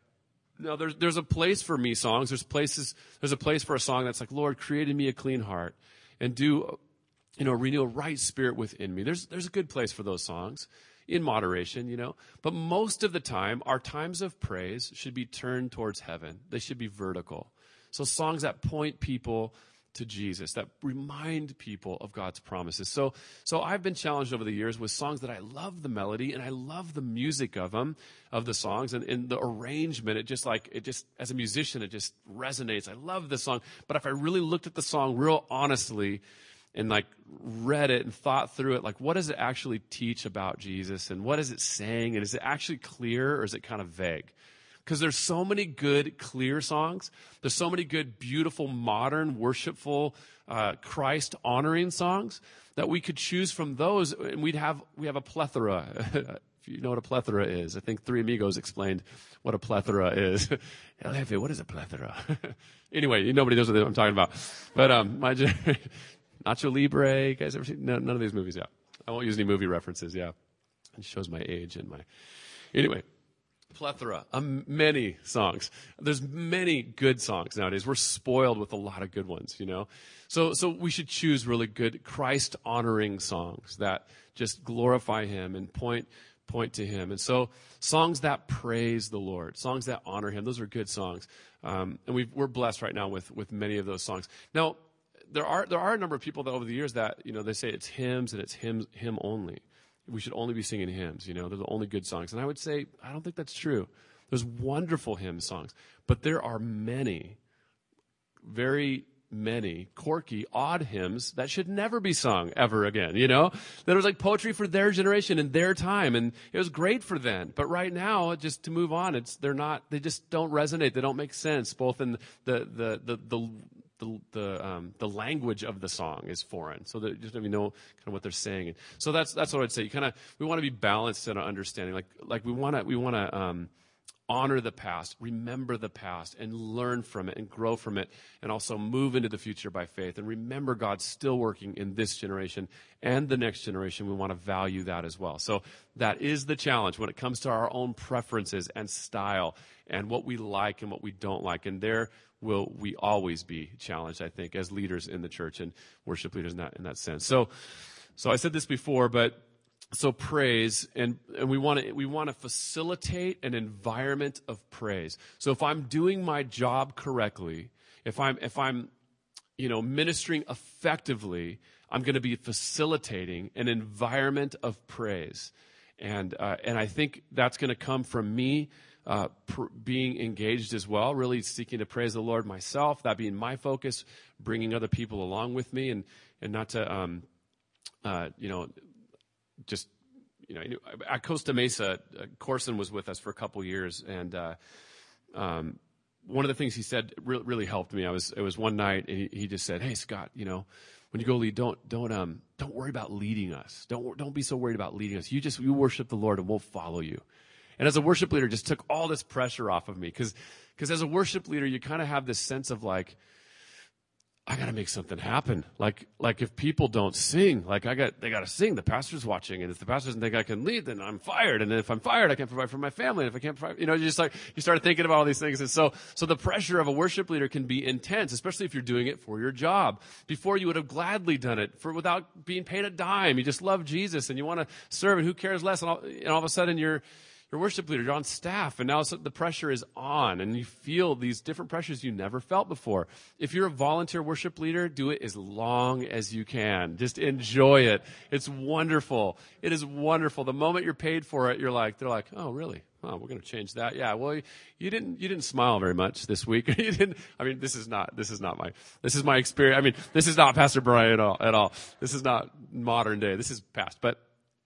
No, there's a place for me songs. There's a place for a song that's like, Lord, create in me a clean heart and renew a right spirit within me. There's a good place for those songs in moderation, But most of the time, our times of praise should be turned towards heaven. They should be vertical. So songs that point people to Jesus, that remind people of God's promises. So I've been challenged over the years with songs that I love the melody and I love the music of them, of the songs, and the arrangement. It just as a musician, it just resonates. I love this song. But if I really looked at the song real honestly and like read it and thought through it, like what does it actually teach about Jesus and what is it saying? And is it actually clear or is it kind of vague? Because there's so many good, clear songs. There's so many good, beautiful, modern, worshipful, Christ-honoring songs that we could choose from those, and we have a plethora. If you know what a plethora is, I think Three Amigos explained what a plethora is. What is a plethora? Anyway, nobody knows what I'm talking about. But Nacho Libre, you guys ever seen? No, none of these movies. Yeah, I won't use any movie references. Yeah, it shows my age and my. Anyway. Plethora, many songs. There's many good songs nowadays. We're spoiled with a lot of good ones, So we should choose really good Christ-honoring songs that just glorify Him and point to Him. And so songs that praise the Lord, songs that honor Him, those are good songs. And we're blessed right now with many of those songs. Now, there are a number of people that over the years that, they say it's hymns and it's hymn only. We should only be singing hymns, they're the only good songs. And I would say, I don't think that's true. There's wonderful hymn songs, but there are many very many quirky, odd hymns that should never be sung ever again, you know? That it was like poetry for their generation and their time, and it was great for then. But right now, just to move on, they just don't resonate. They don't make sense, both in the language of the song is foreign, so that you just don't even know kind of what they're saying. So that's what I'd say. We want to be balanced in our understanding. Like we want to honor the past, remember the past, and learn from it and grow from it, and also move into the future by faith. And remember God's still working in this generation and the next generation. We want to value that as well. So that is the challenge when it comes to our own preferences and style and what we like and what we don't like. And there will we always be challenged, I think, as leaders in the church and worship leaders in that sense. So I said this before, but so praise, and we want to facilitate an environment of praise. So if I'm doing my job correctly, if I'm ministering effectively, I'm going to be facilitating an environment of praise, and I think that's going to come from me being engaged as well, really seeking to praise the Lord myself, that being my focus, bringing other people along with me, and not to just, at Costa Mesa, Corson was with us for a couple years, and one of the things he said really helped me. It was one night, and he just said, "Hey, Scott, when you go lead, don't worry about leading us. Don't be so worried about leading us. You worship the Lord, and we'll follow you." And as a worship leader, just took all this pressure off of me, because as a worship leader, you kind of have this sense of like, I got to make something happen. Like if people don't sing, they got to sing. The pastor's watching, and if the pastor doesn't think I can lead, then I'm fired. And then if I'm fired, I can't provide for my family. And if I can't provide, you start thinking about all these things. And so the pressure of a worship leader can be intense, especially if you're doing it for your job. Before, you would have gladly done it without being paid a dime. You just love Jesus and you want to serve, and who cares less? And all of a sudden you're worship leader, you're on staff, and now the pressure is on, and you feel these different pressures you never felt before. If you're a volunteer worship leader, do it as long as you can. Just enjoy it. It's wonderful. It is wonderful. The moment you're paid for it, they're like, "Oh, really? Oh, we're going to change that." Yeah. Well, you didn't smile very much this week. You didn't. I mean, this is my experience. I mean, this is not Pastor Brian at all. This is not modern day. This is past. But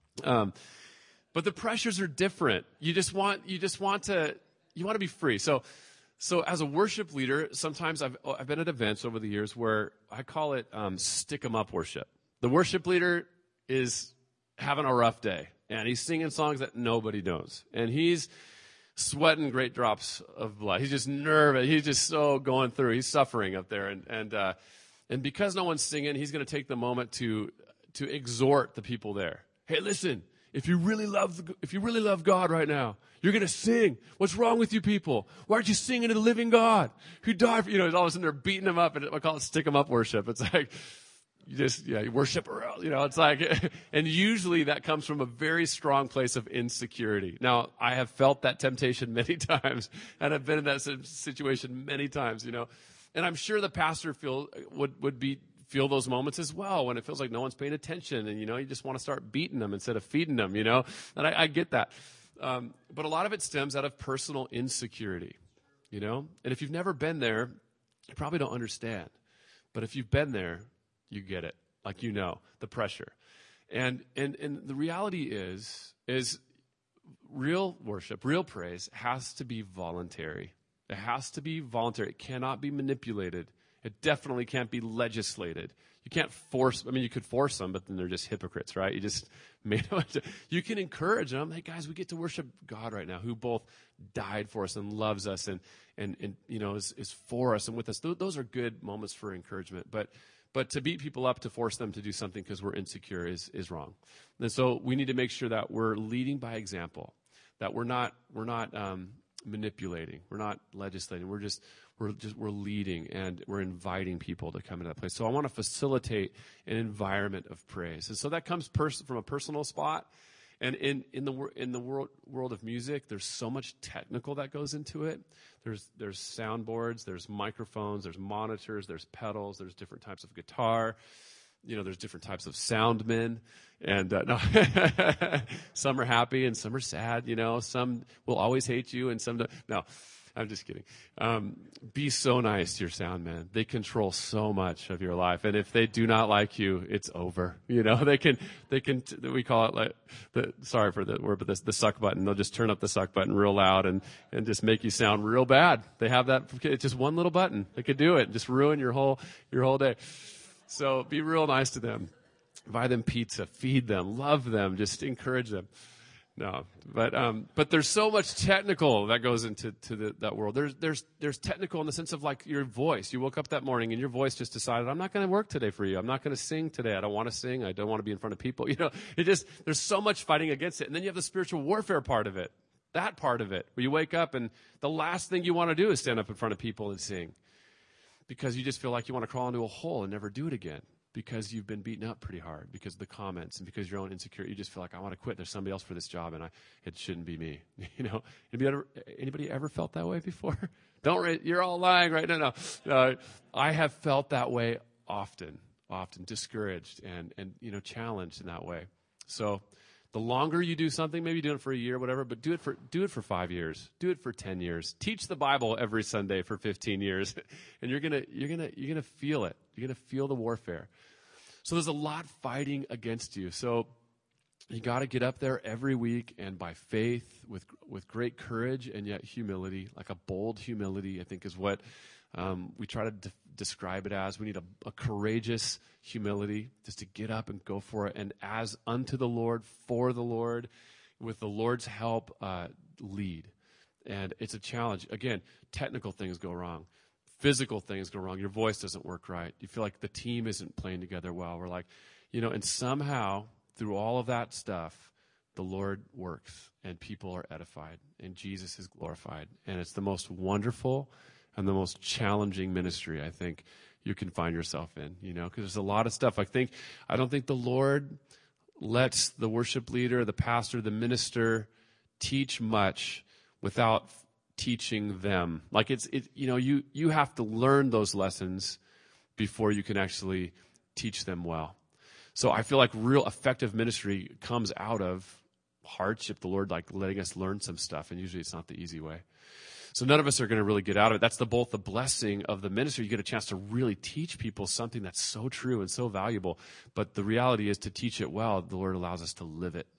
the pressures are different. You want to be free. So as a worship leader, sometimes I've been at events over the years where I call it stick 'em up worship. The worship leader is having a rough day, and he's singing songs that nobody knows, and he's sweating great drops of blood. He's just nervous. He's just so going through. He's suffering up there, and because no one's singing, he's going to take the moment to exhort the people there. Hey, listen. If you really love God right now, you're going to sing. What's wrong with you people? Why aren't you singing to the living God who died for you? All of a sudden they're beating him up, and I call it stick 'em up worship. It's like, you worship her, it's like, and usually that comes from a very strong place of insecurity. Now, I have felt that temptation many times, and I've been in that situation many times, and I'm sure the pastor would feel those moments as well, when it feels like no one's paying attention, and you just want to start beating them instead of feeding them, and I get that, but a lot of it stems out of personal insecurity, and if you've never been there, you probably don't understand, but if you've been there, you get it, the pressure, and the reality is real worship, real praise has to be voluntary. It has to be voluntary. It cannot be manipulated. It definitely can't be legislated. You can't force. I mean, you could force them, but then they're just hypocrites, right? You can encourage them. Hey, guys, we get to worship God right now, who both died for us and loves us, and is for us and with us. Those are good moments for encouragement. But to beat people up, to force them to do something because we're insecure is wrong. And so we need to make sure that we're leading by example, that we're not manipulating, we're not legislating. We're leading, and we're inviting people to come into that place. So I want to facilitate an environment of praise, and so that comes from a personal spot. And in the world of music, there's so much technical that goes into it. There's soundboards, there's microphones, there's monitors, there's pedals, there's different types of guitar. There's different types of sound men, and some are happy and some are sad. Some will always hate you, and some don't. No. I'm just kidding. Be so nice to your sound man. They control so much of your life. And if they do not like you, it's over. You know, they can, we call it like sorry for the word, but the suck button. They'll just turn up the suck button real loud and just make you sound real bad. They have that, it's just one little button. They could do it, just ruin your whole day. So be real nice to them. Buy them pizza, feed them, love them, just encourage them. No, but there's so much technical that goes into that world. There's technical in the sense of like your voice. You woke up that morning and your voice just decided, I'm not going to work today for you. I'm not going to sing today. I don't want to sing. I don't want to be in front of people. You know, there's so much fighting against it. And then you have the spiritual warfare part of it. That part of it, where you wake up and the last thing you want to do is stand up in front of people and sing. Because you just feel like you want to crawl into a hole and never do it again. Because you've been beaten up pretty hard, because of the comments and because your own insecurity, you just feel like, I want to quit. There's somebody else for this job, and it shouldn't be me. You know, anybody ever felt that way before? You're all lying, right? No. I have felt that way often discouraged and challenged in that way. So the longer you do something, maybe do it for a year, whatever, but do it for 5 years, do it for 10 years. Teach the Bible every Sunday for 15 years, and you're gonna feel it. You're gonna feel the warfare. So there's a lot fighting against you. So you got to get up there every week, and by faith, with great courage and yet humility, like a bold humility, I think is what we try to describe it as. We need a courageous humility just to get up and go for it. And as unto the Lord, for the Lord, with the Lord's help, lead. And it's a challenge. Again, technical things go wrong. Physical things go wrong. Your voice doesn't work right. You feel like the team isn't playing together well. We're like, and somehow through all of that stuff, the Lord works and people are edified and Jesus is glorified. And it's the most wonderful and the most challenging ministry I think you can find yourself in, because there's a lot of stuff. I don't think the Lord lets the worship leader, the pastor, the minister teach much without teaching them. Like you have to learn those lessons before you can actually teach them well. So I feel like real effective ministry comes out of hardship, the Lord like letting us learn some stuff, and usually it's not the easy way. So none of us are going to really get out of it. That's both the blessing of the ministry. You get a chance to really teach people something that's so true and so valuable. But the reality is, to teach it well, the Lord allows us to live it,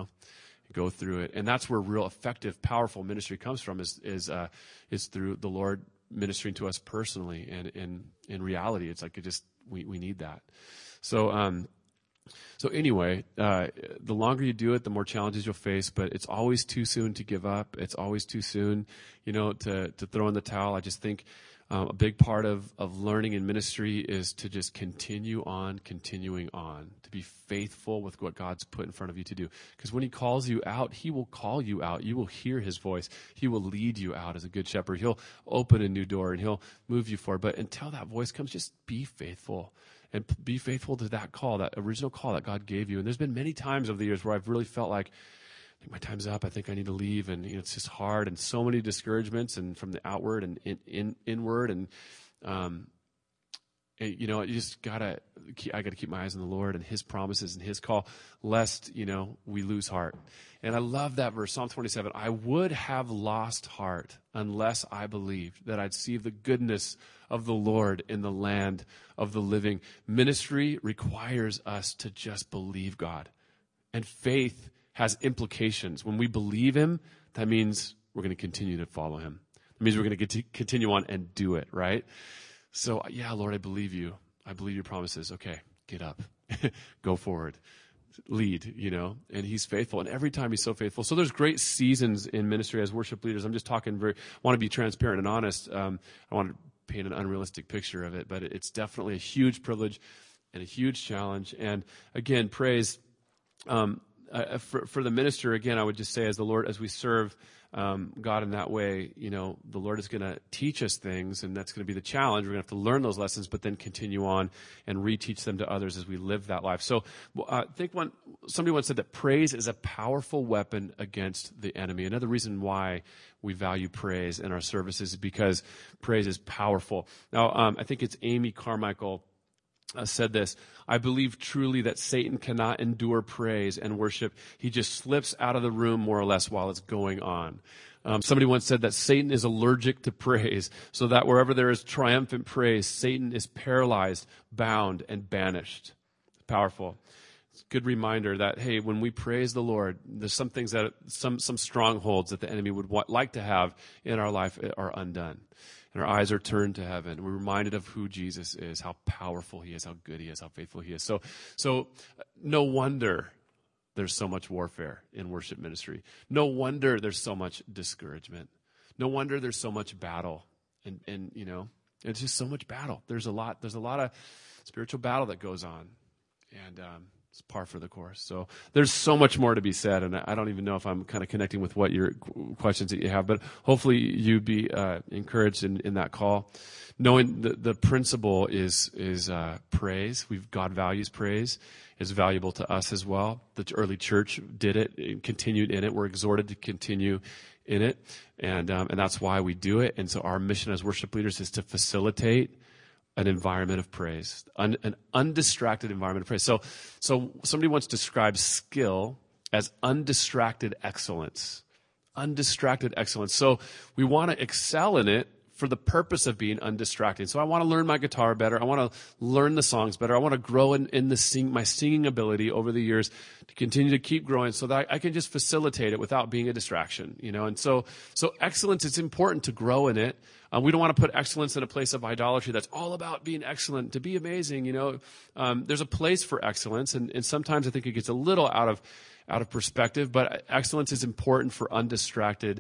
go through it. And that's where real effective, powerful ministry comes from, is through the Lord ministering to us personally. And in reality, it's like we need that. So anyway, the longer you do it, the more challenges you'll face, but it's always too soon to give up. It's always too soon, to throw in the towel. I just think a big part of learning in ministry is to just continuing on, to be faithful with what God's put in front of you to do. Because when he calls you out, he will call you out. You will hear his voice. He will lead you out as a good shepherd. He'll open a new door and he'll move you forward. But until that voice comes, just be faithful. And be faithful to that call, that original call that God gave you. And there's been many times over the years where I've really felt like, I think my time's up. I think I need to leave. And it's just hard. And so many discouragements, and from the outward and inward. And you just I got to keep my eyes on the Lord and his promises and his call, lest, we lose heart. And I love that verse, Psalm 27. I would have lost heart unless I believed that I'd see the goodness of the Lord in the land of the living. Ministry requires us to just believe God. And faith has implications. When we believe him, that means we're going to continue to follow him. It means we're going to continue on and do it, right? So, yeah, Lord, I believe you. I believe your promises. Okay, get up. Go forward. Lead, and he's faithful. And every time he's so faithful. So there's great seasons in ministry as worship leaders. I'm just talking want to be transparent and honest. I want to paint an unrealistic picture of it, but it's definitely a huge privilege and a huge challenge. And again, praise for the minister. Again, I would just say, as we serve God in that way, the Lord is going to teach us things, and that's going to be the challenge. We're going to have to learn those lessons, but then continue on and reteach them to others as we live that life. So I think somebody once said that praise is a powerful weapon against the enemy. Another reason why we value praise in our services is because praise is powerful. Now, I think it's Amy Carmichael said this: I believe truly that Satan cannot endure praise and worship. He just slips out of the room more or less while it's going on. Somebody once said that Satan is allergic to praise, so that wherever there is triumphant praise, Satan is paralyzed, bound, and banished. Powerful. It's a good reminder that, hey, when we praise the Lord, there's some things that, some strongholds that the enemy would like to have in our life are undone. And our eyes are turned to heaven. We're reminded of who Jesus is, how powerful he is, how good he is, how faithful he is. So no wonder there's so much warfare in worship ministry. No wonder there's so much discouragement. No wonder there's so much battle. And you know, it's just so much battle. There's a lot of spiritual battle that goes on. And it's par for the course. So there's so much more to be said, and I don't even know if I'm kind of connecting with what your questions that you have, but hopefully you'd be encouraged in that call. Knowing the principle is praise. God values praise. It's valuable to us as well. The early church did it and continued in it. We're exhorted to continue in it, and that's why we do it. And so our mission as worship leaders is to facilitate an environment of praise, an undistracted environment of praise. So somebody once described skill as undistracted excellence. Undistracted excellence. So we want to excel in it for the purpose of being undistracted. So I want to learn my guitar better. I want to learn the songs better. I want to grow in my singing ability over the years to continue to keep growing so that I can just facilitate it without being a distraction, you know. And so excellence, it's important to grow in it. We don't want to put excellence in a place of idolatry that's all about being excellent, to be amazing, you know. There's a place for excellence, and sometimes I think it gets a little out of perspective, but excellence is important for undistracted,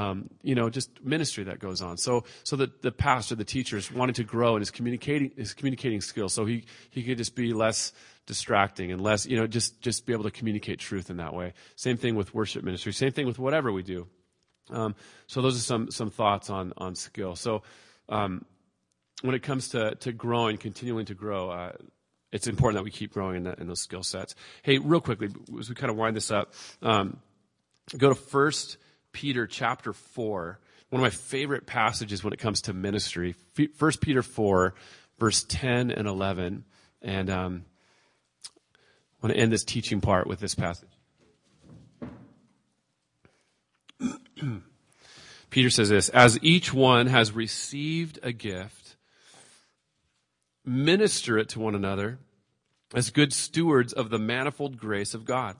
just ministry that goes on. So the pastor, the teacher is wanting to grow in his communicating skills, so he could just be less distracting and less, just be able to communicate truth in that way. Same thing with worship ministry. Same thing with whatever we do. So those are some thoughts on skill. So when it comes to growing, continuing to grow, it's important that we keep growing in those skill sets. Hey, real quickly, as we kind of wind this up, go to 1 Peter chapter 4, one of my favorite passages when it comes to ministry. 1 Peter 4, verse 10 and 11. And I want to end this teaching part with this passage. Peter says this, as each one has received a gift, minister it to one another as good stewards of the manifold grace of God.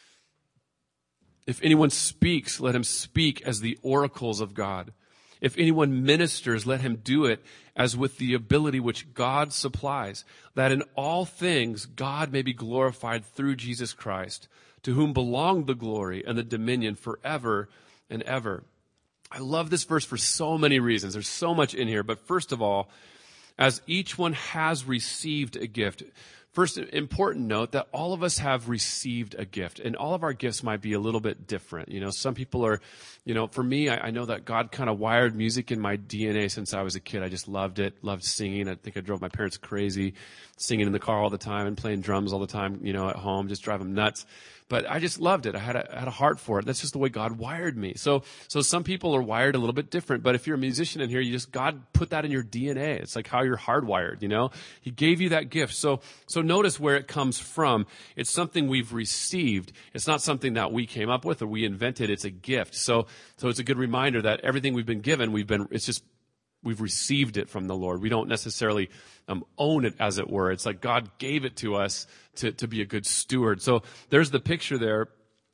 If anyone speaks, let him speak as the oracles of God. If anyone ministers, let him do it as with the ability which God supplies, that in all things God may be glorified through Jesus Christ, to whom belong the glory and the dominion forever and ever. I love this verse for so many reasons. There's so much in here. But first of all, as each one has received a gift. First, important note that all of us have received a gift, and all of our gifts might be a little bit different. You know, some people are, for me, I know that God kind of wired music in my DNA since I was a kid. I just loved it, loved singing. I think I drove my parents crazy, singing in the car all the time and playing drums all the time, at home, just drive them nuts. But I just loved it. I had a heart for it. That's just the way God wired me. So some people are wired a little bit different. But if you're a musician in here, God put that in your DNA. It's like how you're hardwired, He gave you that gift. So notice where it comes from. It's something we've received. It's not something that we came up with or we invented. It's a gift. So it's a good reminder that everything we've been given, we've received it from the Lord. We don't necessarily own it, as it were. It's like God gave it to us to be a good steward. So there's the picture there,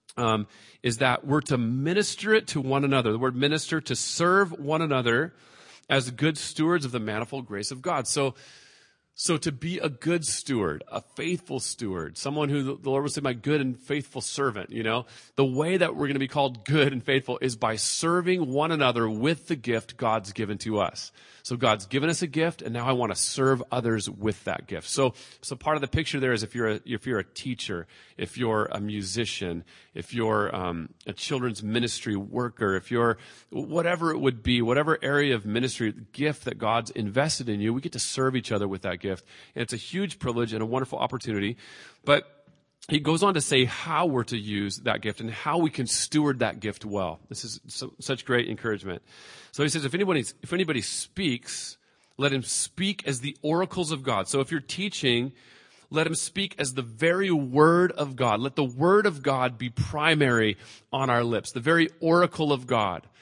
is that we're to minister it to one another. The word minister, to serve one another as good stewards of the manifold grace of God. So to be a good steward, a faithful steward, someone who the Lord would say, my good and faithful servant, the way that we're going to be called good and faithful is by serving one another with the gift God's given to us. So God's given us a gift, and now I want to serve others with that gift. So part of the picture there is if you're a teacher, if you're a musician, if you're a children's ministry worker, if you're whatever it would be, whatever area of ministry, gift that God's invested in you, we get to serve each other with that gift. And it's a huge privilege and a wonderful opportunity. But he goes on to say how we're to use that gift and how we can steward that gift well. This is such great encouragement. So he says, if anybody speaks, let him speak as the oracles of God. So if you're teaching, let him speak as the very word of God. Let the word of God be primary on our lips, the very oracle of God.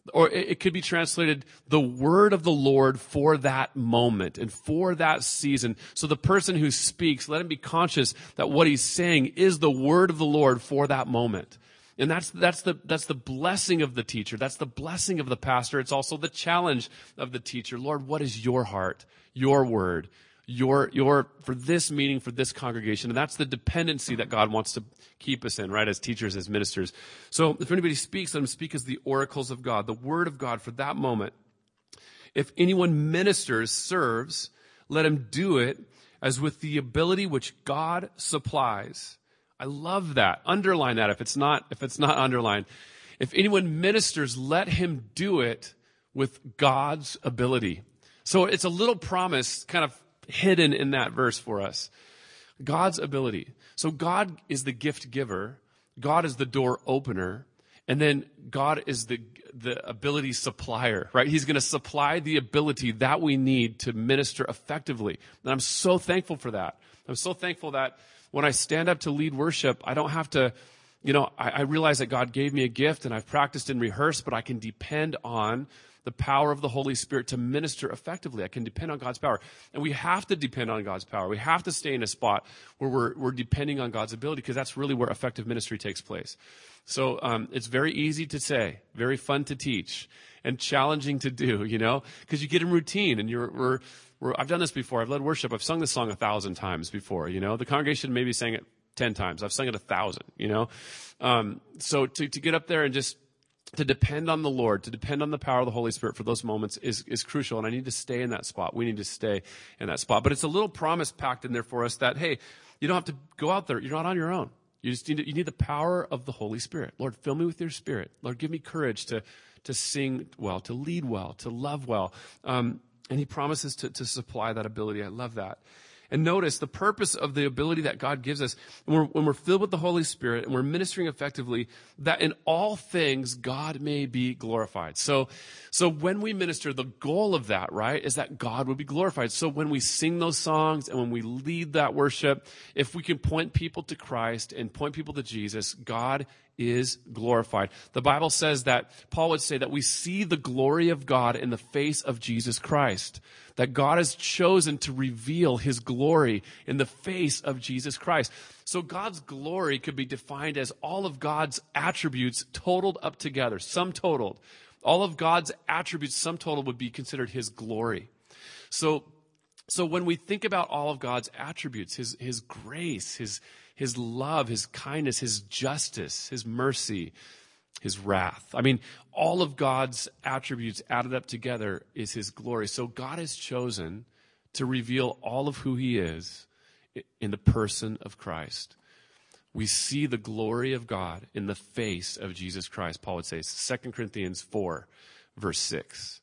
Or it could be translated the word of the Lord for that moment and for that season. So the person who speaks, let him be conscious that what he's saying is the word of the Lord for that moment. And that's the blessing of the teacher. That's the blessing of the pastor. It's also the challenge of the teacher. Lord, what is your heart, your word, your for this meeting, for this congregation? And that's the dependency that God wants to keep us in, right, as teachers, as ministers. So if anybody speaks, let them speak as the oracles of God, the word of God for that moment. If anyone ministers, serves, let him do it as with the ability which God supplies. I love that. Underline that if it's not underlined. If anyone ministers, let him do it with God's ability. So it's a little promise kind of hidden in that verse for us. God's ability. So God is the gift giver. God is the door opener. And then God is the ability supplier, right? He's going to supply the ability that we need to minister effectively. And I'm so thankful for that. I'm so thankful that when I stand up to lead worship, I don't have to, I realize that God gave me a gift and I've practiced and rehearsed, but I can depend on the power of the Holy Spirit to minister effectively. I can depend on God's power. And we have to depend on God's power. We have to stay in a spot where we're depending on God's ability, because that's really where effective ministry takes place. So it's very easy to say, very fun to teach, and challenging to do, because you get in routine and I've done this before. I've led worship. I've sung this song 1,000 times before, The congregation maybe sang it 10 times. I've sung it 1,000, So to get up there and just to depend on the Lord, to depend on the power of the Holy Spirit for those moments is crucial. And I need to stay in that spot. We need to stay in that spot. But it's a little promise packed in there for us that, hey, you don't have to go out there. You're not on your own. You just need the power of the Holy Spirit. Lord, fill me with your Spirit. Lord, give me courage to sing well, to lead well, to love well. And he promises to supply that ability. I love that. And notice the purpose of the ability that God gives us when we're filled with the Holy Spirit and we're ministering effectively, that in all things God may be glorified. So when we minister, the goal of that, right, is that God would be glorified. So when we sing those songs and when we lead that worship, if we can point people to Christ and point people to Jesus, God is glorified. The Bible says that, Paul would say that we see the glory of God in the face of Jesus Christ. That God has chosen to reveal his glory in the face of Jesus Christ. So God's glory could be defined as all of God's attributes totaled up together, sum totaled. All of God's attributes, sum totaled, would be considered his glory. So when we think about all of God's attributes, his grace, his love, his kindness, his justice, his mercy, his wrath. I mean, all of God's attributes added up together is his glory. So God has chosen to reveal all of who he is in the person of Christ. We see the glory of God in the face of Jesus Christ, Paul would say. 2 Corinthians 4, verse 6.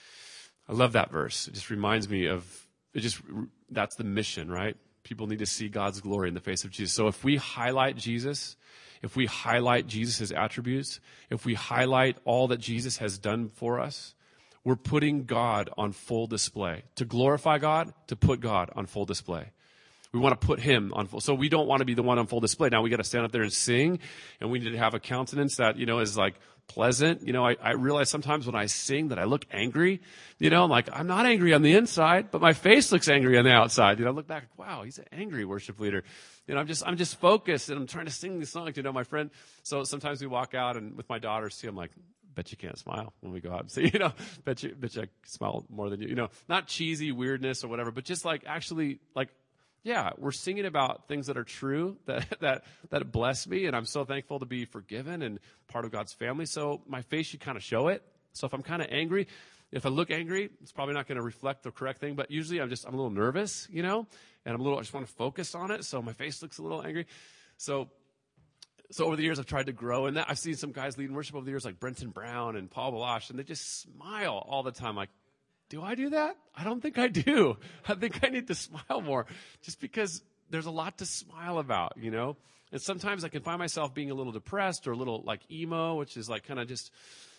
I love that verse. It just reminds me of, that's the mission, right? People need to see God's glory in the face of Jesus. So if we highlight Jesus, if we highlight Jesus' attributes, if we highlight all that Jesus has done for us, we're putting God on full display. To glorify God, to put God on full display. We want to put him on full. So we don't want to be the one on full display. Now we got to stand up there and sing, and we need to have a countenance that, is like pleasant. I realize sometimes when I sing that I look angry. I'm like, I'm not angry on the inside, but my face looks angry on the outside. I look back, wow, he's an angry worship leader. I'm just focused and I'm trying to sing these songs, my friend. So sometimes we walk out and with my daughters too, I'm like, bet you can't smile when we go out and see, bet you I smile more than you, not cheesy weirdness or whatever, but just like actually like, yeah, we're singing about things that are true, that bless me, and I'm so thankful to be forgiven and part of God's family. So my face should kind of show it. So if I'm kind of angry, if I look angry, it's probably not going to reflect the correct thing. But usually I'm a little nervous, and I just want to focus on it. So my face looks a little angry. So over the years I've tried to grow in that. I've seen some guys leading worship over the years, like Brenton Brown and Paul Balash, and they just smile all the time, like, do I do that? I don't think I do. I think I need to smile more just because there's a lot to smile about, And sometimes I can find myself being a little depressed or a little like emo, which is like kind of just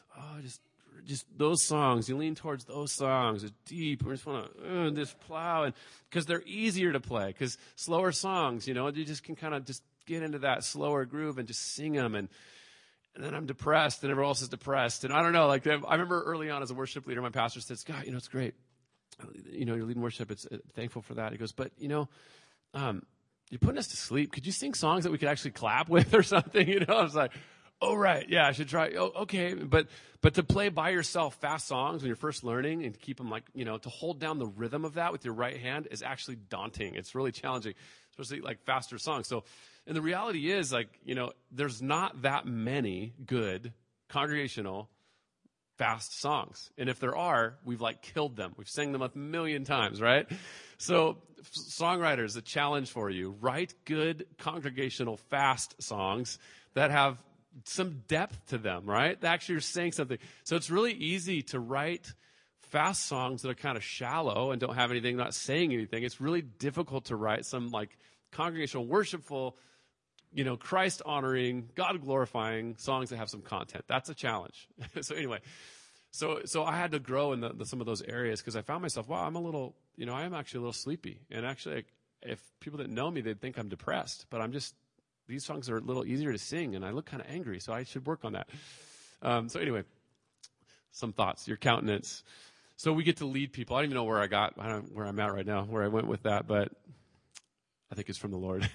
those songs. You lean towards those songs. It's deep. We just want to just plow. And because they're easier to play, because slower songs, you just can kind of just get into that slower groove and just sing them. and then I'm depressed, and everyone else is depressed. And I don't know, like, I remember early on as a worship leader, my pastor said, Scott, it's great. You're leading worship. It's thankful for that. He goes, but, you're putting us to sleep. Could you sing songs that we could actually clap with or something? I was like, oh, right. Yeah, I should try. Oh, okay. But to play by yourself fast songs when you're first learning and to keep them to hold down the rhythm of that with your right hand is actually daunting. It's really challenging, especially like faster songs. So, and the reality is there's not that many good congregational fast songs. And if there are, we've killed them. We've sang them 1,000,000 times, right? So songwriters, the challenge for you, write good congregational fast songs that have some depth to them, right? That actually are saying something. So it's really easy to write fast songs that are kind of shallow and don't have anything, not saying anything. It's really difficult to write some congregational, worshipful, Christ-honoring, God-glorifying songs that have some content. That's a challenge. So anyway, so I had to grow in some of those areas because I found myself, wow, I'm a little, I am actually a little sleepy. And actually, if people didn't know me, they'd think I'm depressed. But these songs are a little easier to sing, and I look kind of angry, so I should work on that. So anyway, some thoughts, your countenance. So we get to lead people. I don't even know where where I'm at right now, where I went with that, but I think it's from the Lord.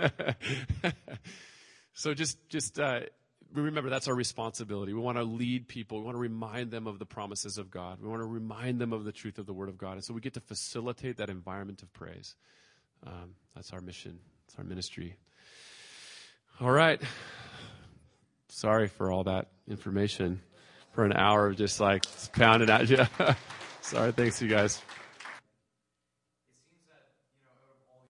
So just remember, that's our responsibility. We want to lead people. We want to remind them of the promises of God. We want to remind them of the truth of the Word of God. And so we get to facilitate that environment of praise. That's our mission. It's our ministry. All right. Sorry for all that information for an hour of just pounding at you. Sorry. Thanks, you guys.